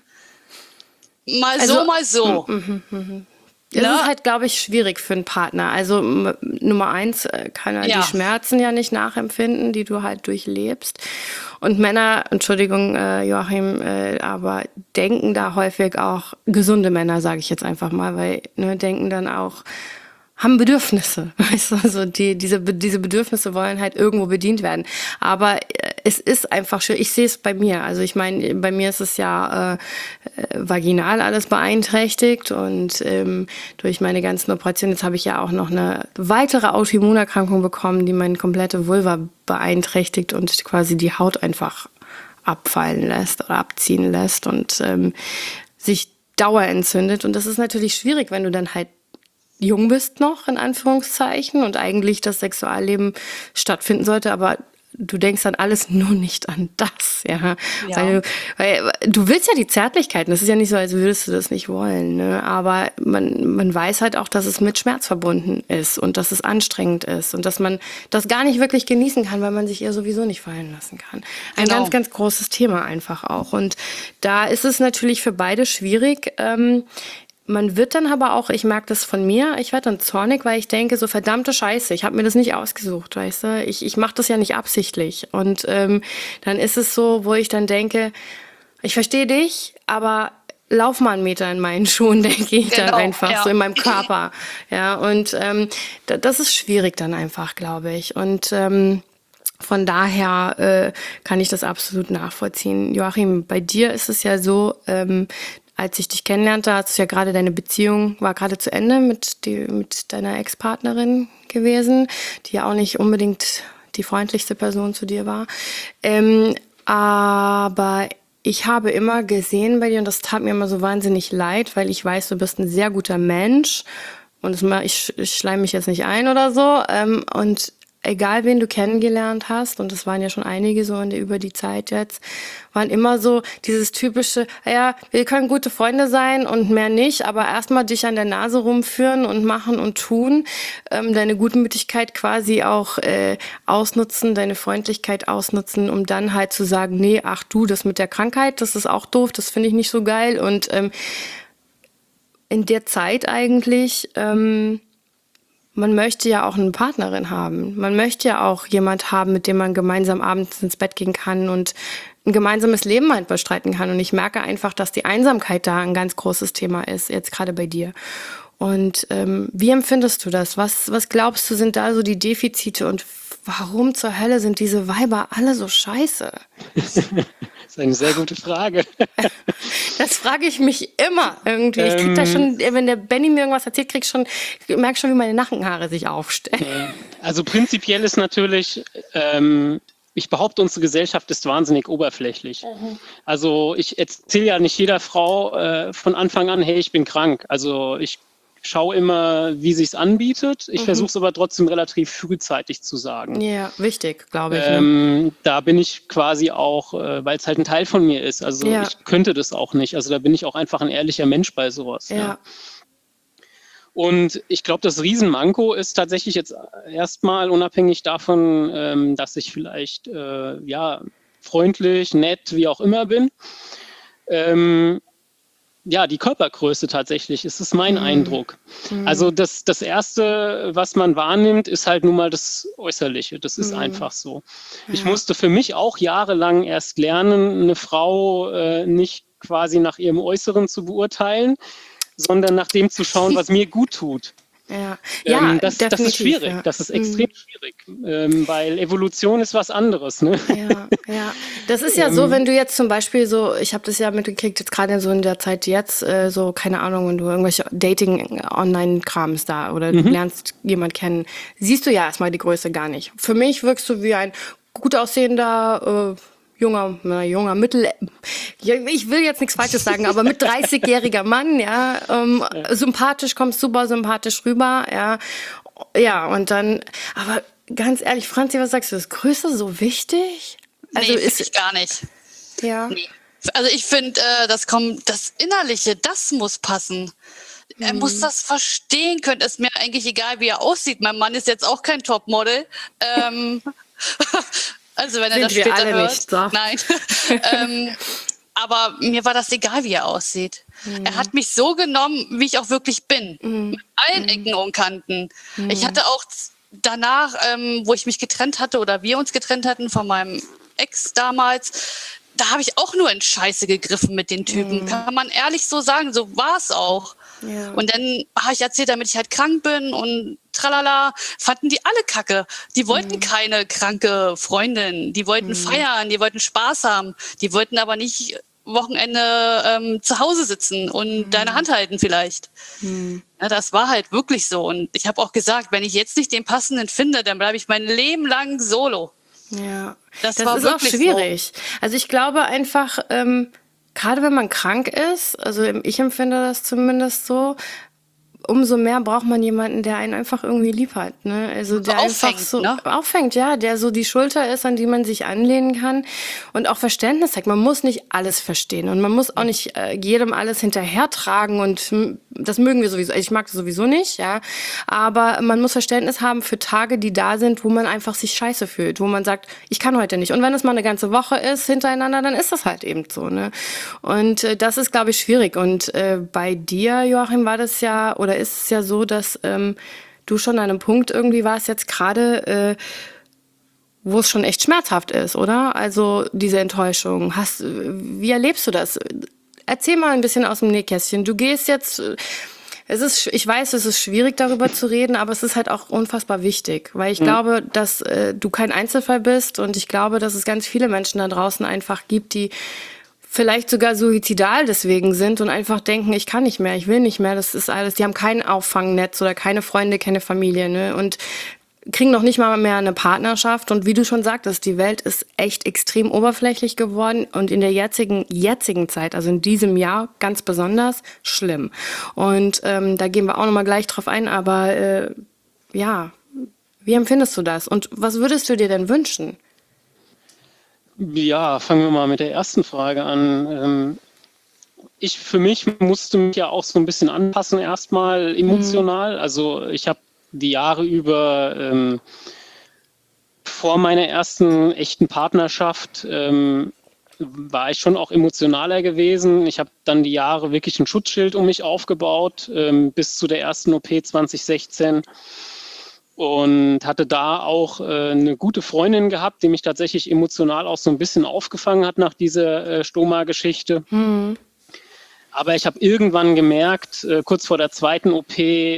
Mal so. Das ist halt, glaube ich, schwierig für einen Partner. Also Nummer 1 kann er die Schmerzen ja nicht nachempfinden, die du halt durchlebst. Und Männer, Entschuldigung, Joachim, aber denken da häufig auch, gesunde Männer, sage ich jetzt einfach mal, weil denken dann auch, haben Bedürfnisse, weißt du, also diese Bedürfnisse wollen halt irgendwo bedient werden. Aber es ist einfach schön, ich sehe es bei mir, also ich meine, bei mir ist es ja vaginal alles beeinträchtigt und durch meine ganzen Operationen, jetzt habe ich ja auch noch eine weitere Autoimmunerkrankung bekommen, die meine komplette Vulva beeinträchtigt und quasi die Haut einfach abfallen lässt oder abziehen lässt und sich dauerentzündet. Und das ist natürlich schwierig, wenn du dann halt jung bist noch, in Anführungszeichen, und eigentlich das Sexualleben stattfinden sollte, aber du denkst an alles, nur nicht an das, ja. Weil du willst ja die Zärtlichkeiten. Das ist ja nicht so, als würdest du das nicht wollen, ne? Aber man weiß halt auch, dass es mit Schmerz verbunden ist und dass es anstrengend ist und dass man das gar nicht wirklich genießen kann, weil man sich ihr sowieso nicht fallen lassen kann. Ein ganz, ganz großes Thema einfach auch. Und da ist es natürlich für beide schwierig. Man wird dann aber auch, ich merke das von mir, ich werde dann zornig, weil ich denke, so verdammte Scheiße, ich habe mir das nicht ausgesucht, weißt du? Ich mache das ja nicht absichtlich. Und dann ist es so, wo ich dann denke, ich verstehe dich, aber lauf mal einen Meter in meinen Schuhen, denke ich dann einfach, so in meinem Körper. Ja, und das ist schwierig dann einfach, glaube ich. Und von daher kann ich das absolut nachvollziehen. Joachim, bei dir ist es ja so, als ich dich kennenlernte, hast du ja gerade, deine Beziehung war gerade zu Ende mit deiner Ex-Partnerin gewesen, die ja auch nicht unbedingt die freundlichste Person zu dir war. Aber ich habe immer gesehen bei dir, und das tat mir immer so wahnsinnig leid, weil ich weiß, du bist ein sehr guter Mensch und ich schleim mich jetzt nicht ein oder so. Und egal, wen du kennengelernt hast, und das waren ja schon einige so über die Zeit jetzt, waren immer so dieses typische, ja, wir können gute Freunde sein und mehr nicht, aber erstmal dich an der Nase rumführen und machen und tun, deine Gutmütigkeit quasi auch ausnutzen, deine Freundlichkeit ausnutzen, um dann halt zu sagen, nee, ach du, das mit der Krankheit, das ist auch doof, das finde ich nicht so geil. Und in der Zeit eigentlich, man möchte ja auch eine Partnerin haben. Man möchte ja auch jemand haben, mit dem man gemeinsam abends ins Bett gehen kann und ein gemeinsames Leben halt bestreiten kann. Und ich merke einfach, dass die Einsamkeit da ein ganz großes Thema ist, jetzt gerade bei dir. Und wie empfindest du das? Was glaubst du, sind da so die Defizite und warum zur Hölle sind diese Weiber alle so scheiße? Das ist eine sehr gute Frage. Das frage ich mich immer irgendwie. Ich krieg da schon, wenn der Benny mir irgendwas erzählt, merke schon, wie meine Nackenhaare sich aufstellen. Also prinzipiell ist natürlich, ich behaupte, unsere Gesellschaft ist wahnsinnig oberflächlich. Also ich erzähle ja nicht jeder Frau von Anfang an, hey, ich bin krank. Also ich schaue immer, wie sich's anbietet. Ich versuche es aber trotzdem relativ frühzeitig zu sagen. Ja, wichtig, glaube ich. Da bin ich quasi auch, weil es halt ein Teil von mir ist. Also ich könnte das auch nicht. Also da bin ich auch einfach ein ehrlicher Mensch bei sowas. Ja. Und ich glaube, das Riesenmanko ist tatsächlich jetzt erstmal unabhängig davon, dass ich vielleicht freundlich, nett, wie auch immer bin. Die Körpergröße tatsächlich, ist es mein Eindruck. Also das Erste, was man wahrnimmt, ist halt nun mal das Äußerliche. Das ist einfach so. Ich musste für mich auch jahrelang erst lernen, eine Frau nicht quasi nach ihrem Äußeren zu beurteilen, sondern nach dem zu schauen, was mir gut tut. Das ist schwierig, ja. Das ist extrem schwierig, weil Evolution ist was anderes. Ne? Ja. Das ist ja so, wenn du jetzt zum Beispiel so, ich habe das ja mitgekriegt, jetzt gerade so in der Zeit jetzt, so, keine Ahnung, wenn du irgendwelche Dating-Online-Krams da oder du lernst jemand kennen, siehst du ja erstmal die Größe gar nicht. Für mich wirkst du wie ein gut aussehender, junger, ich will jetzt nichts Falsches sagen, aber mit 30-jähriger Mann, sympathisch, kommst super sympathisch rüber, ja, und dann, aber ganz ehrlich, Franzi, was sagst du, ist Größe so wichtig? Also nee, finde ich gar nicht. Ja. Nee. Also ich finde, das Innerliche, das muss passen. Er muss das verstehen können. Ist mir eigentlich egal, wie er aussieht. Mein Mann ist jetzt auch kein Topmodel. Also wenn er das später hört. Nicht, so. Nein. Aber mir war das egal, wie er aussieht. Er hat mich so genommen, wie ich auch wirklich bin. Mit allen Ecken und Kanten. Ich hatte auch danach, wo ich mich getrennt hatte oder wir uns getrennt hatten von meinem Ex damals, da habe ich auch nur in Scheiße gegriffen mit den Typen. Kann man ehrlich so sagen, so war es auch. Ja. Und dann habe ich erzählt, damit ich halt krank bin und tralala, fanden die alle kacke. Die wollten keine kranke Freundin, die wollten feiern, die wollten Spaß haben, die wollten aber nicht Wochenende zu Hause sitzen und deine Hand halten vielleicht. Ja, das war halt wirklich so. Und ich habe auch gesagt, wenn ich jetzt nicht den passenden finde, dann bleibe ich mein Leben lang solo. Ja, das war ist wirklich auch schwierig. So. Also ich glaube einfach, gerade wenn man krank ist, also ich empfinde das zumindest so, umso mehr braucht man jemanden, der einen einfach irgendwie lieb hat, ne? Also der auffängt, einfach so ne? auffängt, ja, der so die Schulter ist, an die man sich anlehnen kann und auch Verständnis zeigt. Man muss nicht alles verstehen und man muss auch nicht jedem alles hinterhertragen und das mögen wir sowieso. Ich mag das sowieso nicht, ja, aber man muss Verständnis haben für Tage, die da sind, wo man einfach sich scheiße fühlt, wo man sagt, ich kann heute nicht. Und wenn es mal eine ganze Woche ist hintereinander, dann ist das halt eben so, ne? Und das ist, glaube ich, schwierig. Und bei dir, Joachim, war das ja, oder ist es ja so, dass du schon an einem Punkt irgendwie warst jetzt gerade, wo es schon echt schmerzhaft ist, oder? Also diese Enttäuschung. Wie erlebst du das? Erzähl mal ein bisschen aus dem Nähkästchen. Du gehst jetzt, ich weiß, es ist schwierig darüber zu reden, aber es ist halt auch unfassbar wichtig, weil ich glaube, dass du kein Einzelfall bist und ich glaube, dass es ganz viele Menschen da draußen einfach gibt, die vielleicht sogar suizidal deswegen sind und einfach denken, ich kann nicht mehr, ich will nicht mehr, das ist alles, die haben kein Auffangnetz oder keine Freunde, keine Familie, ne? Und kriegen noch nicht mal mehr eine Partnerschaft. Und wie du schon sagtest, die Welt ist echt extrem oberflächlich geworden und in der jetzigen Zeit, also in diesem Jahr ganz besonders schlimm. Und da gehen wir auch nochmal gleich drauf ein, aber ja, wie empfindest du das? Und was würdest du dir denn wünschen? Ja, fangen wir mal mit der ersten Frage an. Ich für mich musste mich ja auch so ein bisschen anpassen erstmal emotional. Also ich habe die Jahre über vor meiner ersten echten Partnerschaft war ich schon auch emotionaler gewesen. Ich habe dann die Jahre wirklich ein Schutzschild um mich aufgebaut bis zu der ersten OP 2016. Und hatte da auch eine gute Freundin gehabt, die mich tatsächlich emotional auch so ein bisschen aufgefangen hat nach dieser Stoma-Geschichte. Aber ich habe irgendwann gemerkt, kurz vor der zweiten OP,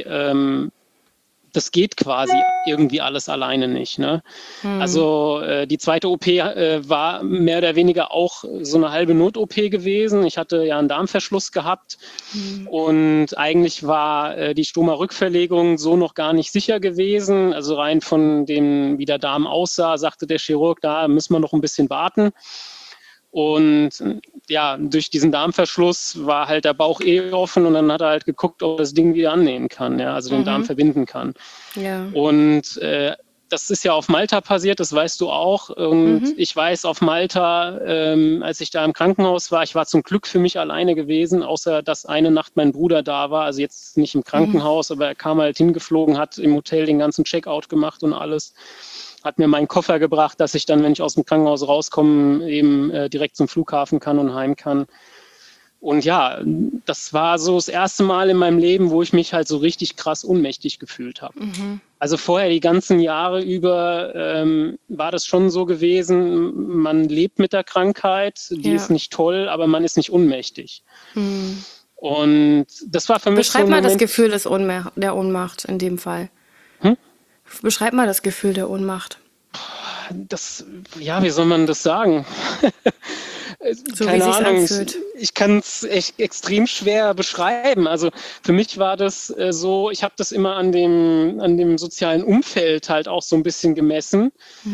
das geht quasi irgendwie alles alleine nicht. Ne? Also die zweite OP war mehr oder weniger auch so eine halbe Not-OP gewesen. Ich hatte ja einen Darmverschluss gehabt und eigentlich war die Stoma-Rückverlegung so noch gar nicht sicher gewesen. Also rein von dem, wie der Darm aussah, sagte der Chirurg, da müssen wir noch ein bisschen warten. Und ja, durch diesen Darmverschluss war halt der Bauch offen und dann hat er halt geguckt, ob das Ding wieder annehmen kann, ja, also den Darm verbinden kann. Ja. Und das ist ja auf Malta passiert, das weißt du auch. Und ich weiß, auf Malta, als ich da im Krankenhaus war, ich war zum Glück für mich alleine gewesen, außer dass eine Nacht mein Bruder da war, also jetzt nicht im Krankenhaus, aber er kam halt hingeflogen, hat im Hotel den ganzen Checkout gemacht und alles. Hat mir meinen Koffer gebracht, dass ich dann, wenn ich aus dem Krankenhaus rauskomme, eben direkt zum Flughafen kann und heim kann. Und ja, das war so das erste Mal in meinem Leben, wo ich mich halt so richtig krass ohnmächtig gefühlt habe. Also vorher die ganzen Jahre über war das schon so gewesen, man lebt mit der Krankheit, die ist nicht toll, aber man ist nicht ohnmächtig. Und das war für mich Beschreib mal das Gefühl der Ohnmacht in dem Fall. Beschreib mal das Gefühl der Ohnmacht. Ja, wie soll man das sagen? So Keine wie sich's Ahnung, anfühlt. ich kann es echt extrem schwer beschreiben. Also für mich war das so, ich habe das immer an dem sozialen Umfeld halt auch so ein bisschen gemessen,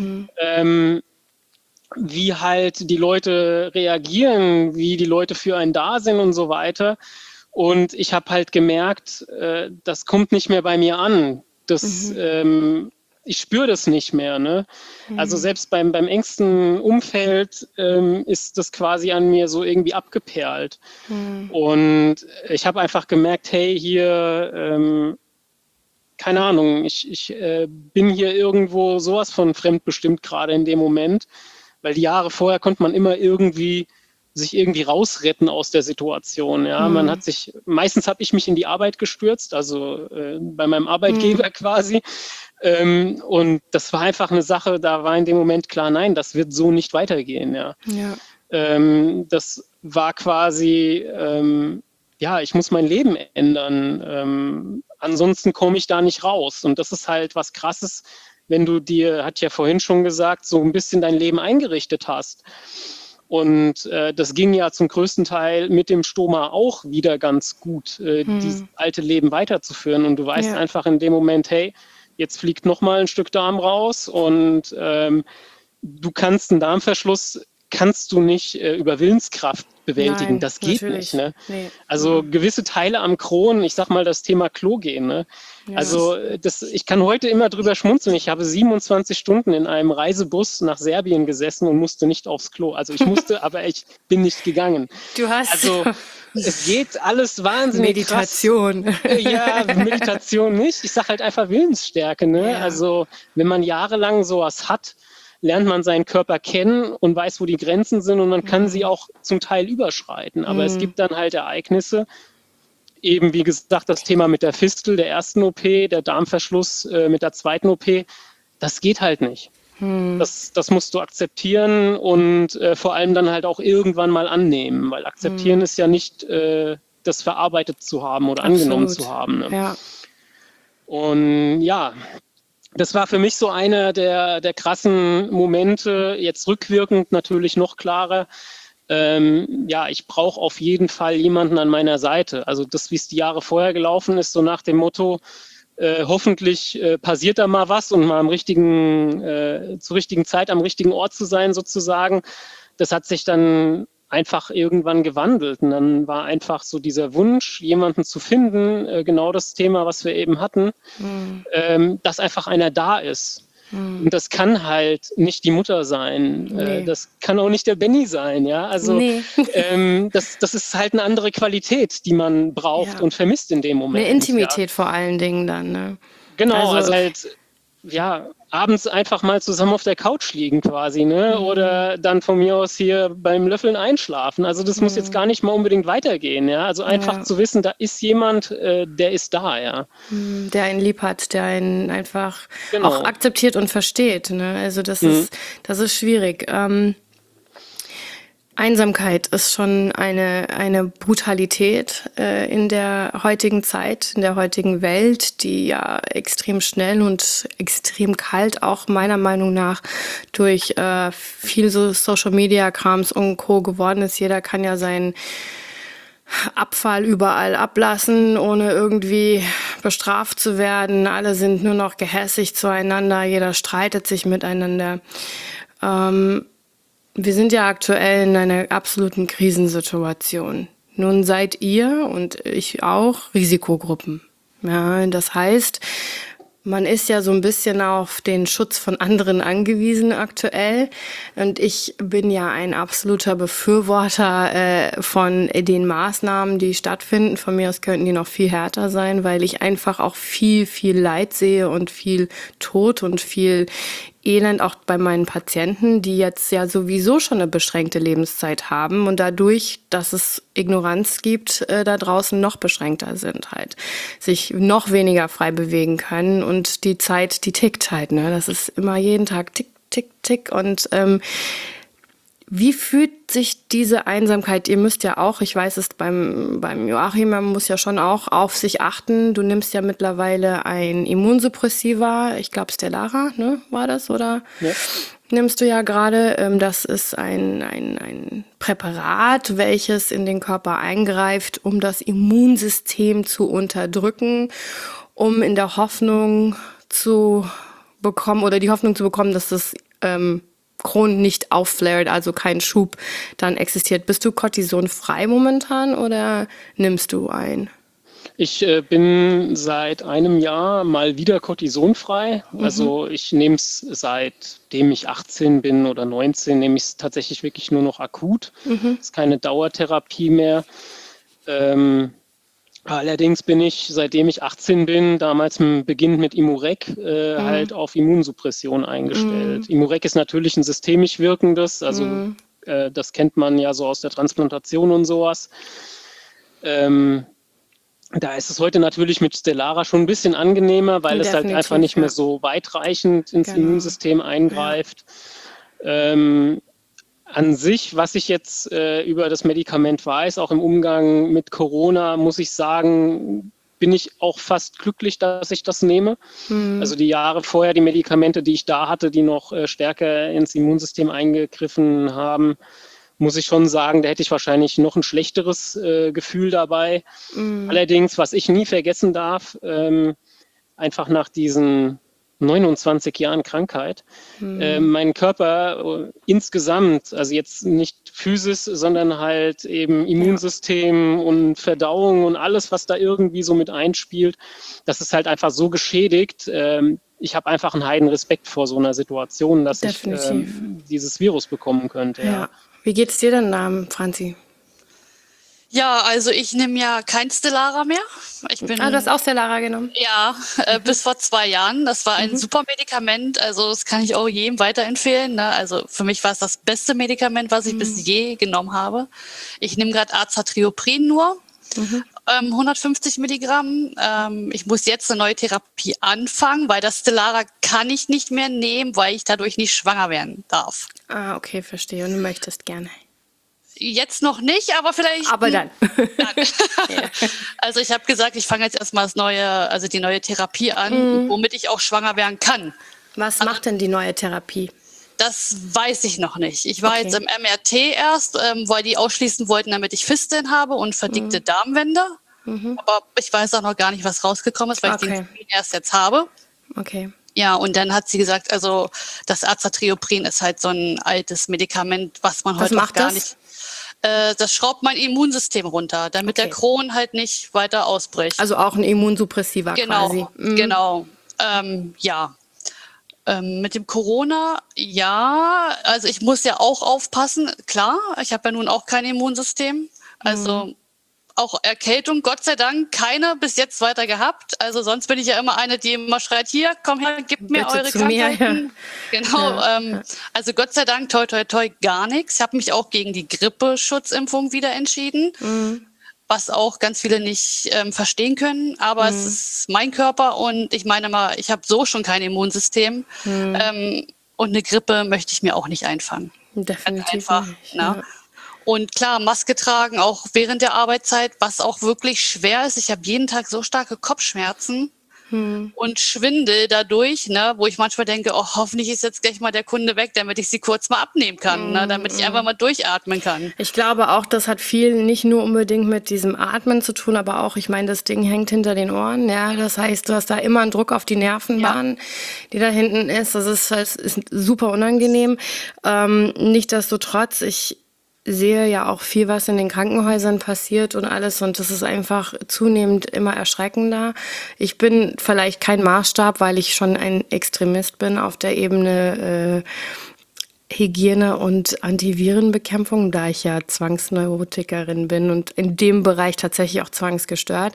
wie halt die Leute reagieren, wie die Leute für einen da sind und so weiter. Und ich habe halt gemerkt, das kommt nicht mehr bei mir an. Ich spüre das nicht mehr. Ne? Also selbst beim engsten Umfeld ist das quasi an mir so irgendwie abgeperlt. Und ich habe einfach gemerkt, hey, hier, keine Ahnung, ich bin hier irgendwo sowas von fremdbestimmt gerade in dem Moment, weil die Jahre vorher konnte man immer sich irgendwie rausretten aus der Situation. Ja, meistens habe ich mich in die Arbeit gestürzt, also bei meinem Arbeitgeber quasi. Und das war einfach eine Sache, da war in dem Moment klar, nein, das wird so nicht weitergehen. Ja. Das war quasi, ich muss mein Leben ändern. Ansonsten komme ich da nicht raus. Und das ist halt was Krasses, wenn du dir, hat ja vorhin schon gesagt, so ein bisschen dein Leben eingerichtet hast. Und das ging ja zum größten Teil mit dem Stoma auch wieder ganz gut, dieses alte Leben weiterzuführen. Und du weißt einfach in dem Moment, hey, jetzt fliegt nochmal ein Stück Darm raus und du kannst einen Darmverschluss, kannst du nicht über Willenskraft bewältigen. Nein, Das geht natürlich. nicht. Ne? Nee. Also gewisse Teile am Crohn, ich sag mal das Thema Klo gehen. Ne? Ja. Also ich kann heute immer drüber schmunzeln. Ich habe 27 Stunden in einem Reisebus nach Serbien gesessen und musste nicht aufs Klo. Also ich musste, aber ich bin nicht gegangen. Du hast Also es geht alles wahnsinnig Meditation. Krass. Ja, Meditation nicht. Ich sage halt einfach Willensstärke. Ne? Ja. Also wenn man jahrelang sowas hat, lernt man seinen Körper kennen und weiß, wo die Grenzen sind und man kann sie auch zum Teil überschreiten. Aber es gibt dann halt Ereignisse, eben wie gesagt, das Thema mit der Fistel, der ersten OP, der Darmverschluss mit der zweiten OP, das geht halt nicht. Das musst du akzeptieren und vor allem dann halt auch irgendwann mal annehmen, weil akzeptieren ist ja nicht das verarbeitet zu haben oder angenommen zu haben. Ne? Ja. Und ja, das war für mich so einer der krassen Momente, jetzt rückwirkend natürlich noch klarer. Ja, ich brauche auf jeden Fall jemanden an meiner Seite. Also das, wie es die Jahre vorher gelaufen ist, so nach dem Motto, hoffentlich passiert da mal was und mal zur richtigen Zeit am richtigen Ort zu sein sozusagen. Das hat sich dann einfach irgendwann gewandelt. Und dann war einfach so dieser Wunsch, jemanden zu finden, genau das Thema, was wir eben hatten, dass einfach einer da ist. Und das kann halt nicht die Mutter sein. Nee. Das kann auch nicht der Benny sein. Ja? Also Nee. das ist halt eine andere Qualität, die man braucht und vermisst in dem Moment. Eine Intimität vor allen Dingen dann. Ne? Genau, also halt abends einfach mal zusammen auf der Couch liegen quasi, ne? Oder dann von mir aus hier beim Löffeln einschlafen. Also das muss jetzt gar nicht mal unbedingt weitergehen, ja. Also einfach zu wissen, da ist jemand, der ist da, ja. Der einen lieb hat, der einen einfach auch akzeptiert und versteht, ne? Also das ist schwierig. Einsamkeit ist schon eine Brutalität in der heutigen Zeit, in der heutigen Welt, die ja extrem schnell und extrem kalt auch meiner Meinung nach durch viel so Social-Media-Krams und Co. geworden ist. Jeder kann ja seinen Abfall überall ablassen, ohne irgendwie bestraft zu werden. Alle sind nur noch gehässig zueinander, jeder streitet sich miteinander. Wir sind ja aktuell in einer absoluten Krisensituation. Nun seid ihr und ich auch Risikogruppen. Ja, das heißt, man ist ja so ein bisschen auf den Schutz von anderen angewiesen aktuell. Und ich bin ja ein absoluter Befürworter von den Maßnahmen, die stattfinden. Von mir aus könnten die noch viel härter sein, weil ich einfach auch viel, viel Leid sehe und viel Tod und viel Elend auch bei meinen Patienten, die jetzt ja sowieso schon eine beschränkte Lebenszeit haben und dadurch, dass es Ignoranz gibt, da draußen noch beschränkter sind halt, sich noch weniger frei bewegen können und die Zeit, die tickt halt, ne? Das ist immer jeden Tag tick, tick, tick und wie fühlt sich diese Einsamkeit? Ihr müsst ja auch, ich weiß es beim Joachim, man muss ja schon auch auf sich achten. Du nimmst ja mittlerweile ein Immunsuppressiva, ich glaube Stellara, ne, war das, oder? Ja. Nimmst du ja gerade. Das ist ein Präparat, welches in den Körper eingreift, um das Immunsystem zu unterdrücken, um in der Hoffnung zu bekommen, oder die Hoffnung zu bekommen, dass das Crohn nicht aufflared, also kein Schub dann existiert. Bist du kortisonfrei momentan oder nimmst du ein? Ich bin seit einem Jahr mal wieder kortisonfrei. Also ich nehme es seitdem ich 18 bin oder 19, nehme ich es tatsächlich wirklich nur noch akut. Das ist keine Dauertherapie mehr. Allerdings bin ich, seitdem ich 18 bin, damals beginnend mit Imurec, halt auf Immunsuppression eingestellt. Imurec ist natürlich ein systemisch wirkendes, also das kennt man ja so aus der Transplantation und sowas. Da ist es heute natürlich mit Stellara schon ein bisschen angenehmer, weil es halt einfach nicht mehr so weitreichend ins Immunsystem eingreift. Ja. An sich, was ich jetzt über das Medikament weiß, auch im Umgang mit Corona, muss ich sagen, bin ich auch fast glücklich, dass ich das nehme. Also die Jahre vorher, die Medikamente, die ich da hatte, die noch stärker ins Immunsystem eingegriffen haben, muss ich schon sagen, da hätte ich wahrscheinlich noch ein schlechteres Gefühl dabei. Allerdings, was ich nie vergessen darf, einfach nach diesen 29 Jahren Krankheit, meinen Körper insgesamt, also jetzt nicht Physis, sondern halt eben Immunsystem und Verdauung und alles, was da irgendwie so mit einspielt, das ist halt einfach so geschädigt. Ich habe einfach einen heiden Respekt vor so einer Situation, dass ich dieses Virus bekommen könnte. Ja. Wie geht's dir denn, Franzi? Ja, also ich nehme ja kein Stelara mehr. Du hast auch Stelara genommen? Ja, bis vor 2 Jahren. Das war ein super Medikament. Also das kann ich auch jedem weiterempfehlen. Ne? Also für mich war es das beste Medikament, was ich bis je genommen habe. Ich nehme gerade Azathioprine nur. 150 Milligramm. Ich muss jetzt eine neue Therapie anfangen, weil das Stelara kann ich nicht mehr nehmen, weil ich dadurch nicht schwanger werden darf. Ah, okay, verstehe. Und du möchtest gerne. Jetzt noch nicht, aber vielleicht. Aber dann. Also ich habe gesagt, ich fange jetzt erstmal die neue Therapie an, womit ich auch schwanger werden kann. Was macht denn die neue Therapie? Das weiß ich noch nicht. Ich war jetzt im MRT erst, weil die ausschließen wollten, damit ich Fisteln habe und verdickte Darmwände. Aber ich weiß auch noch gar nicht, was rausgekommen ist, weil ich den Termin erst jetzt habe. Okay. Ja, und dann hat sie gesagt, also das Azathioprine ist halt so ein altes Medikament, was man heute auch gar nicht. Das schraubt mein Immunsystem runter, damit der Crohn halt nicht weiter ausbricht. Also auch ein Immunsuppressiva quasi. Genau. Ja. Mit dem Corona, ja. Also ich muss ja auch aufpassen. Klar, ich habe ja nun auch kein Immunsystem. Also auch Erkältung, Gott sei Dank, keine bis jetzt weiter gehabt. Also sonst bin ich ja immer eine, die immer schreit, hier, komm her, gib mir Bitte eure zu mir, Krankheiten. Genau. Also Gott sei Dank, toi, toi, toi, gar nichts. Ich habe mich auch gegen die Grippeschutzimpfung wieder entschieden, was auch ganz viele nicht verstehen können. Aber es ist mein Körper und ich meine mal, ich habe so schon kein Immunsystem. Und eine Grippe möchte ich mir auch nicht einfangen. Definitiv einfach, nicht. Ne? Ja. Und klar, Maske tragen, auch während der Arbeitszeit, was auch wirklich schwer ist. Ich habe jeden Tag so starke Kopfschmerzen und Schwindel dadurch, ne, wo ich manchmal denke, oh, hoffentlich ist jetzt gleich mal der Kunde weg, damit ich sie kurz mal abnehmen kann, ne, damit ich einfach mal durchatmen kann. Ich glaube auch, das hat viel nicht nur unbedingt mit diesem Atmen zu tun, aber auch, ich meine, das Ding hängt hinter den Ohren. Ja, das heißt, du hast da immer einen Druck auf die Nervenbahn, die da hinten ist. Das ist super unangenehm. Nichtsdestotrotz, ich sehe ja auch viel, was in den Krankenhäusern passiert und alles, und das ist einfach zunehmend immer erschreckender. Ich bin vielleicht kein Maßstab, weil ich schon ein Extremist bin auf der Ebene Hygiene und Antivirenbekämpfung, da ich ja Zwangsneurotikerin bin und in dem Bereich tatsächlich auch zwangsgestört.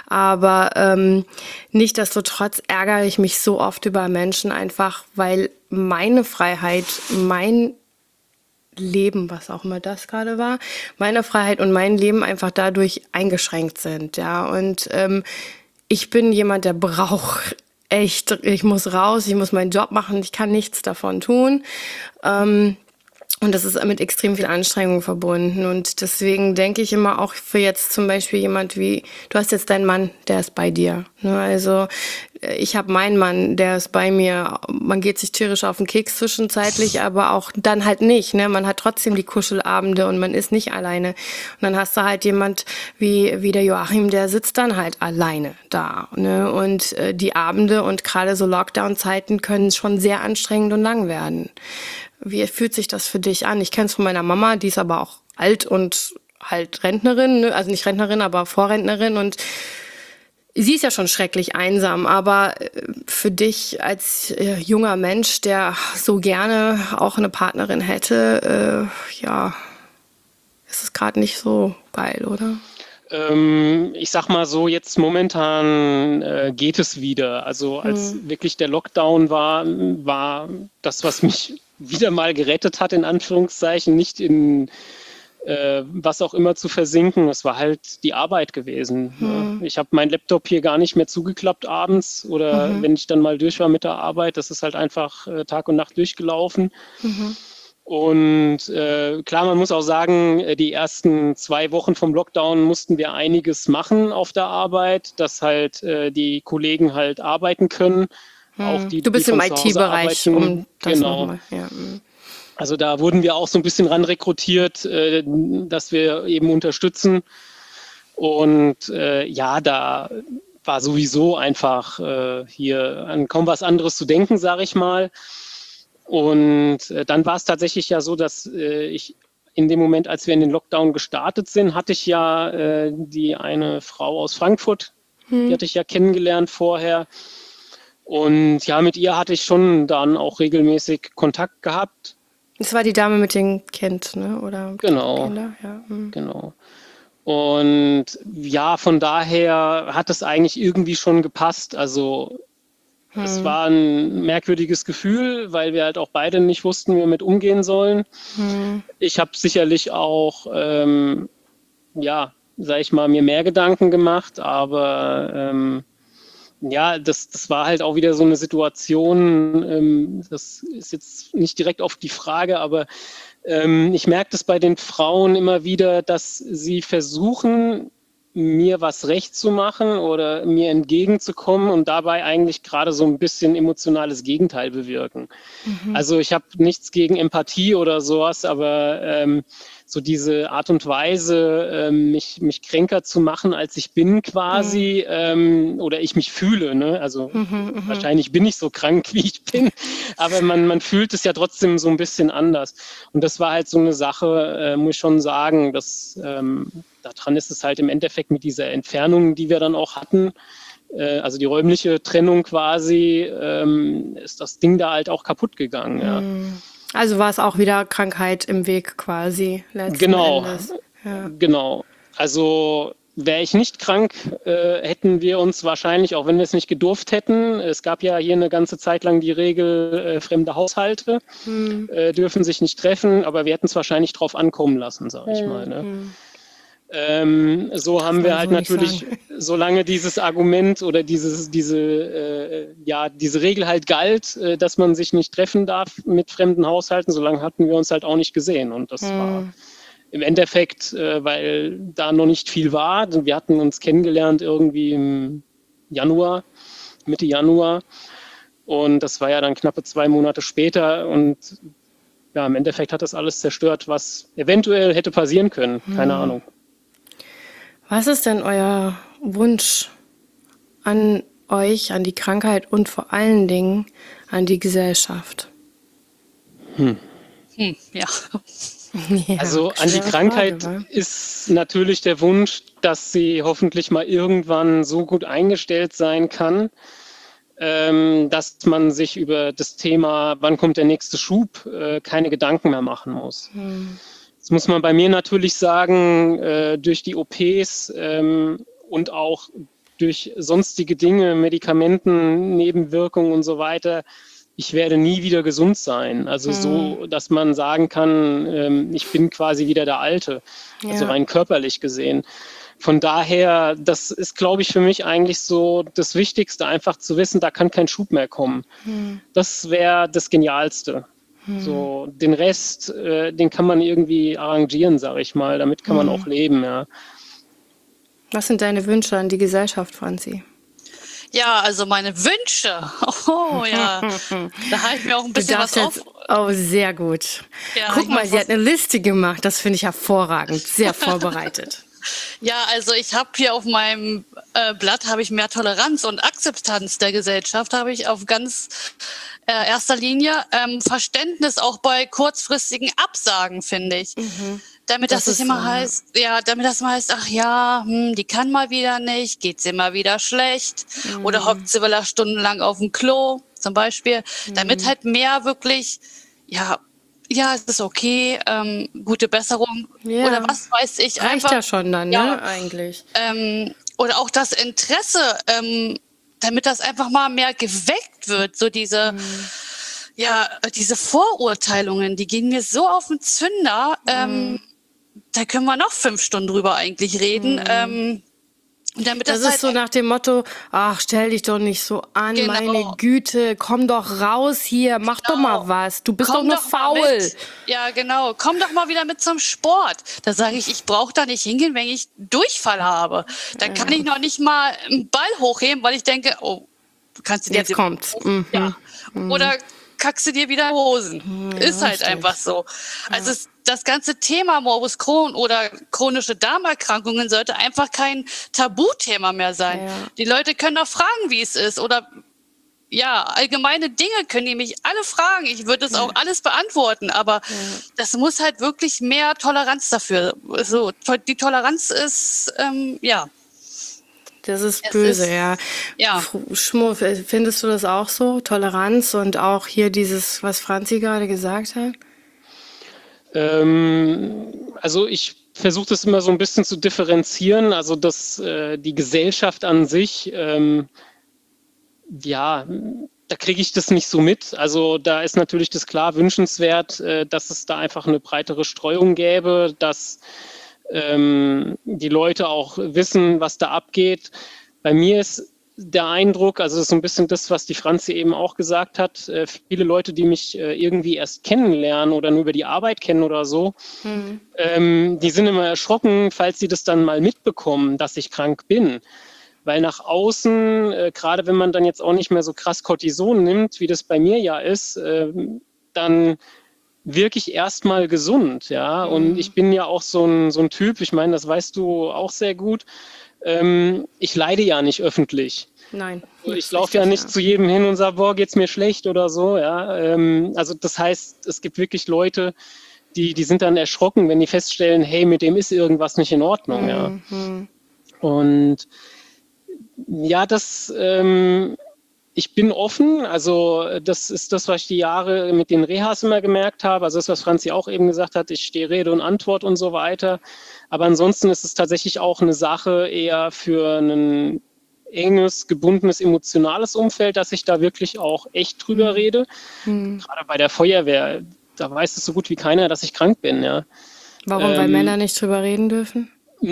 Aber nichtsdestotrotz ärgere ich mich so oft über Menschen einfach, weil meine Freiheit, mein Leben, was auch immer das gerade war, meine Freiheit und mein Leben einfach dadurch eingeschränkt sind, ja. Und ich bin jemand, der braucht echt, ich muss raus, ich muss meinen Job machen, ich kann nichts davon tun. Und das ist mit extrem viel Anstrengung verbunden. Und deswegen denke ich immer auch für jetzt zum Beispiel jemand wie, du hast jetzt deinen Mann, der ist bei dir. Ne? Also ich habe meinen Mann, der ist bei mir. Man geht sich tierisch auf den Keks zwischenzeitlich, aber auch dann halt nicht. Ne? Man hat trotzdem die Kuschelabende und man ist nicht alleine. Und dann hast du halt jemand wie der Joachim, der sitzt dann halt alleine da. Ne? Und die Abende und gerade so Lockdown-Zeiten können schon sehr anstrengend und lang werden. Wie fühlt sich das für dich an? Ich kenne es von meiner Mama, die ist aber auch alt und halt Rentnerin, ne? Also nicht Rentnerin, aber Vorrentnerin, und sie ist ja schon schrecklich einsam, aber für dich als junger Mensch, der so gerne auch eine Partnerin hätte, ja, ist es gerade nicht so geil, oder? Ich sag mal so, jetzt momentan geht es wieder. Also als wirklich der Lockdown war das, was mich wieder mal gerettet hat, in Anführungszeichen, nicht in was auch immer zu versinken. Es war halt die Arbeit gewesen. Ich habe meinen Laptop hier gar nicht mehr zugeklappt abends oder wenn ich dann mal durch war mit der Arbeit, das ist halt einfach Tag und Nacht durchgelaufen. Und klar, man muss auch sagen, die ersten 2 Wochen vom Lockdown mussten wir einiges machen auf der Arbeit, dass halt die Kollegen halt arbeiten können. Auch die, du bist die im von zu Hause IT-Bereich, arbeiten. um das Genau. nochmal. Ja. Also da wurden wir auch so ein bisschen ran rekrutiert, dass wir eben unterstützen. Und ja, da war sowieso einfach hier an kaum was anderes zu denken, sage ich mal. Und dann war es tatsächlich ja so, dass ich in dem Moment, als wir in den Lockdown gestartet sind, hatte ich ja die eine Frau aus Frankfurt, die hatte ich ja kennengelernt vorher. Und ja, mit ihr hatte ich schon dann auch regelmäßig Kontakt gehabt. Das war die Dame mit dem Kind, ne? Oder Genau. Kinder? Ja. Genau. Und ja, von daher hat es eigentlich irgendwie schon gepasst. Also es war ein merkwürdiges Gefühl, weil wir halt auch beide nicht wussten, wie wir mit umgehen sollen. Ich habe sicherlich auch, sag ich mal, mir mehr Gedanken gemacht, aber ja, das war halt auch wieder so eine Situation, das ist jetzt nicht direkt auf die Frage, aber ich merke das bei den Frauen immer wieder, dass sie versuchen, mir was recht zu machen oder mir entgegenzukommen und dabei eigentlich gerade so ein bisschen emotionales Gegenteil bewirken. Also ich habe nichts gegen Empathie oder sowas, aber so diese Art und Weise, mich kränker zu machen, als ich bin quasi, oder ich mich fühle. Ne? Also wahrscheinlich bin ich so krank, wie ich bin, aber man fühlt es ja trotzdem so ein bisschen anders. Und das war halt so eine Sache, muss ich schon sagen, dass daran ist es halt im Endeffekt mit dieser Entfernung, die wir dann auch hatten, also die räumliche Trennung quasi, ist das Ding da halt auch kaputt gegangen. Ja. Also war es auch wieder Krankheit im Weg quasi letzten Endes. Ja. Genau. Also wäre ich nicht krank, hätten wir uns wahrscheinlich, auch wenn wir es nicht gedurft hätten, es gab ja hier eine ganze Zeit lang die Regel, fremde Haushalte dürfen sich nicht treffen, aber wir hätten es wahrscheinlich drauf ankommen lassen, sage ich mal. Ne? So haben wir halt so natürlich, solange dieses Argument oder diese Regel halt galt, dass man sich nicht treffen darf mit fremden Haushalten, solange hatten wir uns halt auch nicht gesehen. Und das war im Endeffekt, weil da noch nicht viel war. Wir hatten uns kennengelernt irgendwie im Januar, Mitte Januar. Und das war ja dann knappe 2 Monate später. Und ja, im Endeffekt hat das alles zerstört, was eventuell hätte passieren können. Keine Ahnung. Was ist denn euer Wunsch an euch, an die Krankheit und vor allen Dingen an die Gesellschaft? Ja. Also an die Krankheit ist natürlich der Wunsch, dass sie hoffentlich mal irgendwann so gut eingestellt sein kann, dass man sich über das Thema, wann kommt der nächste Schub, keine Gedanken mehr machen muss. Das muss man bei mir natürlich sagen, durch die OPs und auch durch sonstige Dinge, Medikamenten, Nebenwirkungen und so weiter, ich werde nie wieder gesund sein. Also so, dass man sagen kann, ich bin quasi wieder der Alte, also rein körperlich gesehen. Von daher, das ist, glaube ich, für mich eigentlich so das Wichtigste, einfach zu wissen, da kann kein Schub mehr kommen. Das wäre das Genialste. So, den Rest, den kann man irgendwie arrangieren, sage ich mal. Damit kann man auch leben, ja. Was sind deine Wünsche an die Gesellschaft, Franzi? Ja, also meine Wünsche. Oh ja, da habe ich mir auch ein bisschen was auf. Oh, sehr gut. Ja, guck mal, sie hat eine Liste gemacht. Das finde ich hervorragend. Sehr vorbereitet. Ja, also ich habe hier auf meinem Blatt habe ich mehr Toleranz und Akzeptanz der Gesellschaft, habe ich auf ganz erster Linie. Verständnis auch bei kurzfristigen Absagen, finde ich. Damit das nicht immer heißt, damit das mal heißt, ach ja, die kann mal wieder nicht, geht's immer wieder schlecht oder hockt sie wieder stundenlang auf dem Klo, zum Beispiel. Damit halt mehr wirklich, ja, es ist okay, gute Besserung oder was weiß ich. Reicht einfach, ja schon dann, ne, eigentlich. Oder auch das Interesse, damit das einfach mal mehr geweckt wird, so diese Vorurteilungen, die gehen mir so auf den Zünder, da können wir noch 5 Stunden drüber eigentlich reden. Damit das ist halt so nach dem Motto, ach, stell dich doch nicht so an, meine Güte, komm doch raus hier, mach doch mal was, du bist doch nur faul. Ja, genau, komm doch mal wieder mit zum Sport. Da sage ich brauche da nicht hingehen, wenn ich Durchfall habe. Dann kann ich noch nicht mal einen Ball hochheben, weil ich denke, oh, kannst du jetzt kommt's. Ja. Oder verkackst du dir wieder Hosen. Ja, ist halt richtig. einfach so. Also das ganze Thema Morbus Crohn oder chronische Darmerkrankungen sollte einfach kein Tabuthema mehr sein. Ja. Die Leute können doch fragen, wie es ist, oder ja, allgemeine Dinge können die mich alle fragen. Ich würde das auch alles beantworten, aber das muss halt wirklich mehr Toleranz dafür. So, die Toleranz ist, Das ist böse, ja. Ja. Schmo, findest du das auch so? Toleranz und auch hier dieses, was Franzi gerade gesagt hat? Also ich versuche das immer so ein bisschen zu differenzieren, also dass die Gesellschaft an sich, ja, da kriege ich das nicht so mit. Also da ist natürlich das klar wünschenswert, dass es da einfach eine breitere Streuung gäbe, dass die Leute auch wissen, was da abgeht. Bei mir ist der Eindruck, also das ist so ein bisschen das, was die Franzi eben auch gesagt hat, viele Leute, die mich irgendwie erst kennenlernen oder nur über die Arbeit kennen oder so, die sind immer erschrocken, falls sie das dann mal mitbekommen, dass ich krank bin. Weil nach außen, gerade wenn man dann jetzt auch nicht mehr so krass Cortison nimmt, wie das bei mir ja ist, dann wirklich erstmal gesund, ja. Und ich bin ja auch so ein Typ, ich meine, das weißt du auch sehr gut. Ich leide ja nicht öffentlich. Nein. Ich laufe ja nicht zu jedem hin und sage, boah, geht's mir schlecht oder so, ja. Also das heißt, es gibt wirklich Leute, die sind dann erschrocken, wenn die feststellen, hey, mit dem ist irgendwas nicht in Ordnung, ja. Und ja, ich bin offen, also das ist das, was ich die Jahre mit den Rehas immer gemerkt habe, also das, was Franzi auch eben gesagt hat, ich stehe Rede und Antwort und so weiter, aber ansonsten ist es tatsächlich auch eine Sache eher für ein enges, gebundenes, emotionales Umfeld, dass ich da wirklich auch echt drüber rede, gerade bei der Feuerwehr, da weiß es so gut wie keiner, dass ich krank bin, ja. Warum? Weil Männer nicht drüber reden dürfen?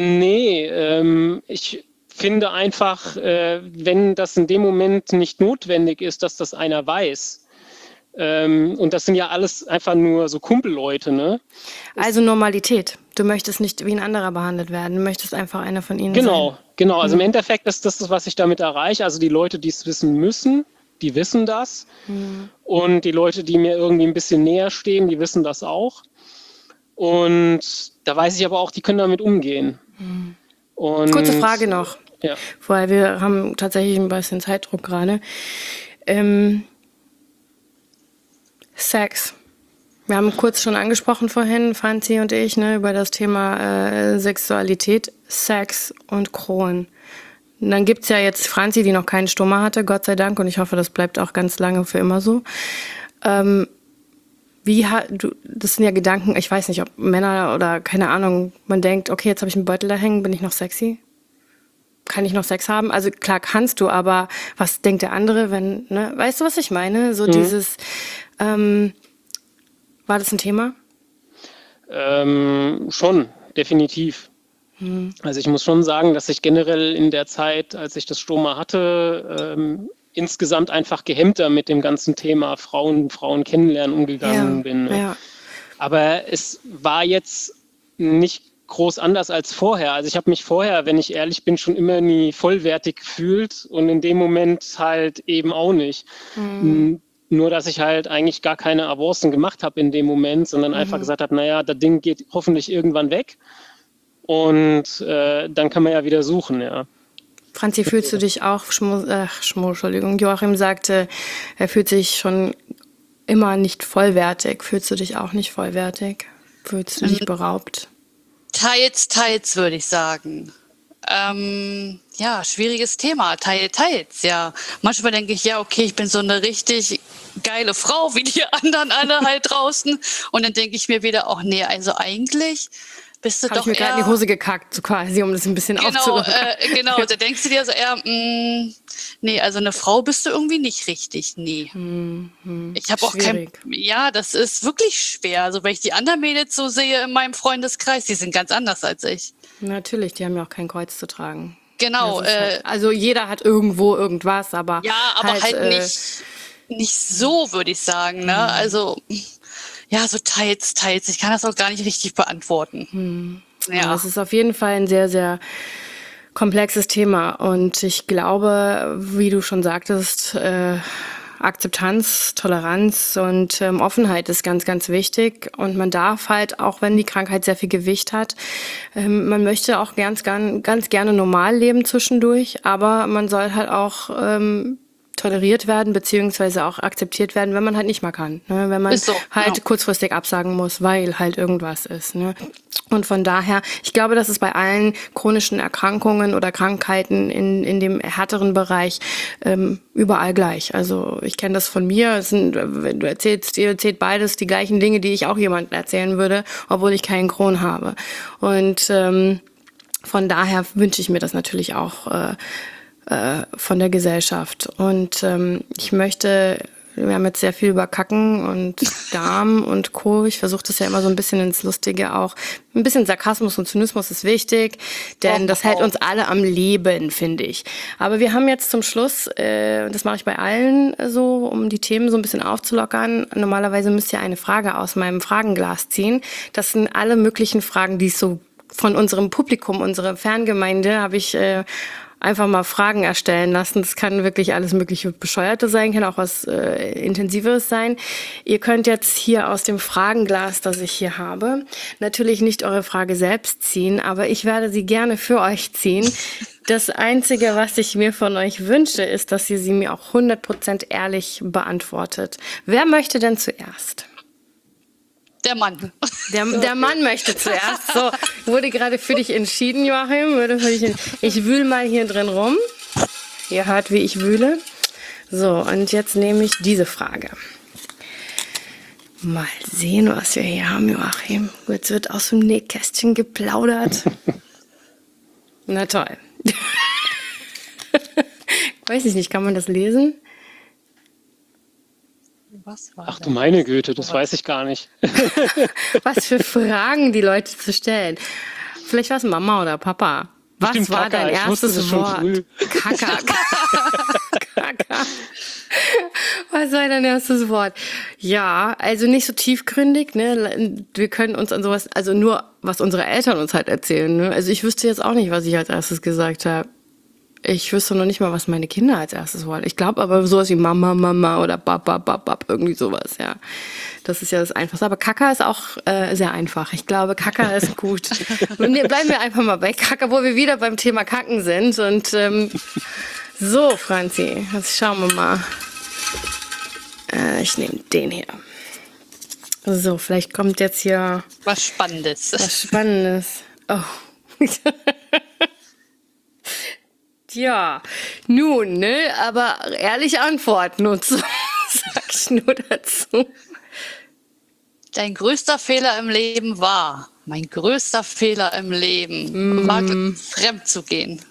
Nee, ich finde einfach, wenn das in dem Moment nicht notwendig ist, dass das einer weiß. Und das sind ja alles einfach nur so Kumpelleute, ne? Also Normalität. Du möchtest nicht wie ein anderer behandelt werden. Du möchtest einfach einer von ihnen sein. Genau. Also im Endeffekt ist das, was ich damit erreiche. Also die Leute, die es wissen müssen, die wissen das. Und die Leute, die mir irgendwie ein bisschen näher stehen, die wissen das auch. Und da weiß ich aber auch, die können damit umgehen. Und, Kurze Frage noch, ja. weil wir haben tatsächlich ein bisschen Zeitdruck gerade. Sex. Wir haben kurz schon angesprochen vorhin, Franzi und ich, ne, über das Thema Sexualität, Sex und Crohn. Und dann gibt es ja jetzt Franzi, die noch keinen Stoma hatte, Gott sei Dank, und ich hoffe, das bleibt auch ganz lange für immer so. Das sind ja Gedanken, ich weiß nicht, ob Männer oder keine Ahnung, man denkt, okay, jetzt habe ich einen Beutel da hängen, bin ich noch sexy? Kann ich noch Sex haben? Also klar kannst du, aber was denkt der andere, wenn, ne? Weißt du, was ich meine? So dieses, war das ein Thema? Schon, definitiv. Also ich muss schon sagen, dass ich generell in der Zeit, als ich das Stoma hatte, insgesamt einfach gehemmter mit dem ganzen Thema Frauen kennenlernen umgegangen bin. Ne? Ja. Aber es war jetzt nicht groß anders als vorher. Also ich habe mich vorher, wenn ich ehrlich bin, schon immer nie vollwertig gefühlt und in dem Moment halt eben auch nicht. Nur, dass ich halt eigentlich gar keine Avancen gemacht habe in dem Moment, sondern einfach gesagt habe, naja, das Ding geht hoffentlich irgendwann weg und dann kann man ja wieder suchen, ja. Franzi, fühlst du dich auch, Entschuldigung, Joachim sagte, er fühlt sich schon immer nicht vollwertig. Fühlst du dich auch nicht vollwertig? Fühlst du dich beraubt? Teils, würde ich sagen. Ja, schwieriges Thema. Teils, ja. Manchmal denke ich, ja, okay, ich bin so eine richtig geile Frau, wie die anderen alle halt draußen. Und dann denke ich mir wieder, ach nee, also eigentlich bist du Hab doch ich mir gerade in die Hose gekackt, so quasi, um das ein bisschen aufzulockern. Genau, da denkst du dir so eher, nee, also eine Frau bist du irgendwie nicht richtig, nee. Ich habe auch ja, das ist wirklich schwer. Also wenn ich die anderen Mädels so sehe in meinem Freundeskreis, die sind ganz anders als ich. Natürlich, die haben ja auch kein Kreuz zu tragen. Genau. Also jeder hat irgendwo irgendwas, aber ja, aber halt nicht so, würde ich sagen. Ne? Also ja, so teils. Ich kann das auch gar nicht richtig beantworten. Ja, es ist auf jeden Fall ein sehr, sehr komplexes Thema. Und ich glaube, wie du schon sagtest, Akzeptanz, Toleranz und Offenheit ist ganz, ganz wichtig. Und man darf halt, auch wenn die Krankheit sehr viel Gewicht hat, man möchte auch ganz gerne normal leben zwischendurch, aber man soll halt auch toleriert werden, beziehungsweise auch akzeptiert werden, wenn man halt nicht mehr kann. Ne? Wenn man kurzfristig absagen muss, weil halt irgendwas ist. Ne? Und von daher, ich glaube, das ist bei allen chronischen Erkrankungen oder Krankheiten in dem härteren Bereich überall gleich. Also ich kenne das von mir. Ihr erzählt beides die gleichen Dinge, die ich auch jemandem erzählen würde, obwohl ich keinen Crohn habe. Und von daher wünsche ich mir das natürlich auch von der Gesellschaft. Und wir haben jetzt sehr viel über Kacken und Darm und Co. Ich versuche das ja immer so ein bisschen ins Lustige auch. Ein bisschen Sarkasmus und Zynismus ist wichtig, denn das hält uns alle am Leben, finde ich. Aber wir haben jetzt zum Schluss, das mache ich bei allen so, um die Themen so ein bisschen aufzulockern. Normalerweise müsst ihr eine Frage aus meinem Fragenglas ziehen. Das sind alle möglichen Fragen, die es so von unserem Publikum, unserer Fangemeinde, habe ich einfach mal Fragen erstellen lassen. Das kann wirklich alles mögliche Bescheuerte sein, kann auch was Intensiveres sein. Ihr könnt jetzt hier aus dem Fragenglas, das ich hier habe, natürlich nicht eure Frage selbst ziehen, aber ich werde sie gerne für euch ziehen. Das Einzige, was ich mir von euch wünsche, ist, dass ihr sie mir auch 100% ehrlich beantwortet. Wer möchte denn zuerst? Der Mann. Der Mann möchte zuerst. So, wurde gerade für dich entschieden, Joachim. Ich wühle mal hier drin rum. Ihr hört, wie ich wühle. So, und jetzt nehme ich diese Frage. Mal sehen, was wir hier haben, Joachim. Jetzt wird aus dem Nähkästchen geplaudert. Na toll. Weiß ich nicht, kann man das lesen? Ach du meine Güte, das weiß ich gar nicht. Was für Fragen die Leute zu stellen. Vielleicht war es Mama oder Papa. Was Bestimmt war Kaka. dein erstes Wort? Kaka. Kaka. Was war dein erstes Wort? Ja, also nicht so tiefgründig, ne? Wir können uns an sowas, also nur, was unsere Eltern uns halt erzählen, ne? Also ich wüsste jetzt auch nicht, was ich als erstes gesagt habe. Ich wüsste noch nicht mal, was meine Kinder als erstes wollen. Ich glaube aber sowas wie Mama, Mama oder Papa, Papa, irgendwie sowas, ja. Das ist ja das Einfachste. Aber Kaka ist auch sehr einfach. Ich glaube, Kaka ist gut. Und bleiben wir einfach mal bei Kaka, wo wir wieder beim Thema Kacken sind. Und so, Franzi, jetzt schauen wir mal. Ich nehme den hier. So, vielleicht kommt jetzt hier was Spannendes. Oh. Ja, nun, ne, aber ehrlich antworten und so, sag ich nur dazu. Dein größter Fehler im Leben war, mein größter Fehler im Leben war, fremd zu gehen.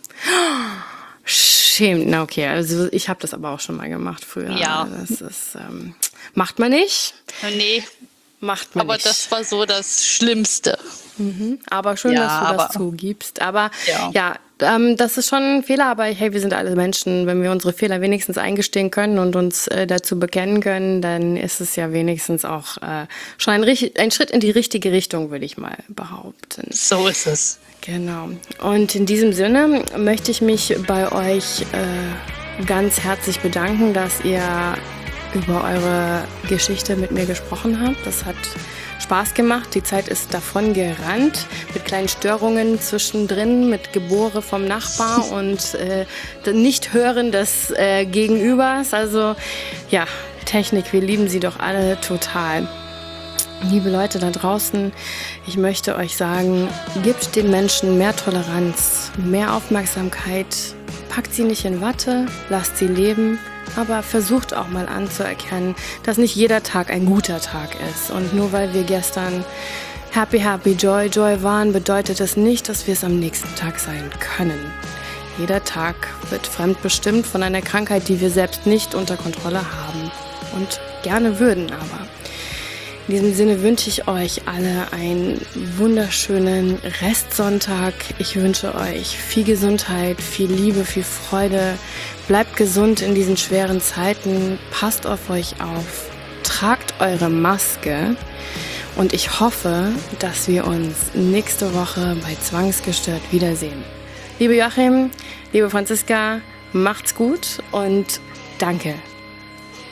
Schämt, na okay, also ich habe das aber auch schon mal gemacht früher. Ja. Das ist, macht man nicht. Nee. Macht man aber nicht. Das war so das Schlimmste. Aber schön, dass du das zugibst. Aber das ist schon ein Fehler, aber hey, wir sind alle Menschen. Wenn wir unsere Fehler wenigstens eingestehen können und uns dazu bekennen können, dann ist es ja wenigstens auch schon ein Schritt in die richtige Richtung, würde ich mal behaupten. So ist es. Genau. Und in diesem Sinne möchte ich mich bei euch ganz herzlich bedanken, dass ihr über eure Geschichte mit mir gesprochen habt. Das hat Spaß gemacht. Die Zeit ist davon gerannt mit kleinen Störungen zwischendrin, mit Gebore vom Nachbar und Nicht-Hören des Gegenübers. Also ja, Technik, wir lieben sie doch alle total. Liebe Leute da draußen, ich möchte euch sagen, gebt den Menschen mehr Toleranz, mehr Aufmerksamkeit, packt sie nicht in Watte, lasst sie leben, aber versucht auch mal anzuerkennen, dass nicht jeder Tag ein guter Tag ist. Und nur weil wir gestern happy, joy waren, bedeutet das nicht, dass wir es am nächsten Tag sein können. Jeder Tag wird fremdbestimmt von einer Krankheit, die wir selbst nicht unter Kontrolle haben und gerne würden aber. In diesem Sinne wünsche ich euch alle einen wunderschönen Restsonntag. Ich wünsche euch viel Gesundheit, viel Liebe, viel Freude. Bleibt gesund in diesen schweren Zeiten. Passt auf euch auf. Tragt eure Maske. Und ich hoffe, dass wir uns nächste Woche bei Zwangsgestört wiedersehen. Liebe Joachim, liebe Franziska, macht's gut und danke.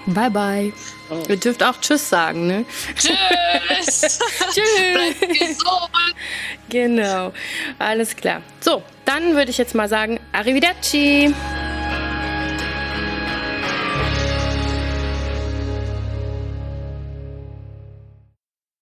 Bye, bye. Oh. Ihr dürft auch Tschüss sagen, ne? Tschüss. Tschüss. Bleibt gesund. Genau, alles klar. So, dann würde ich jetzt mal sagen, Arrivederci.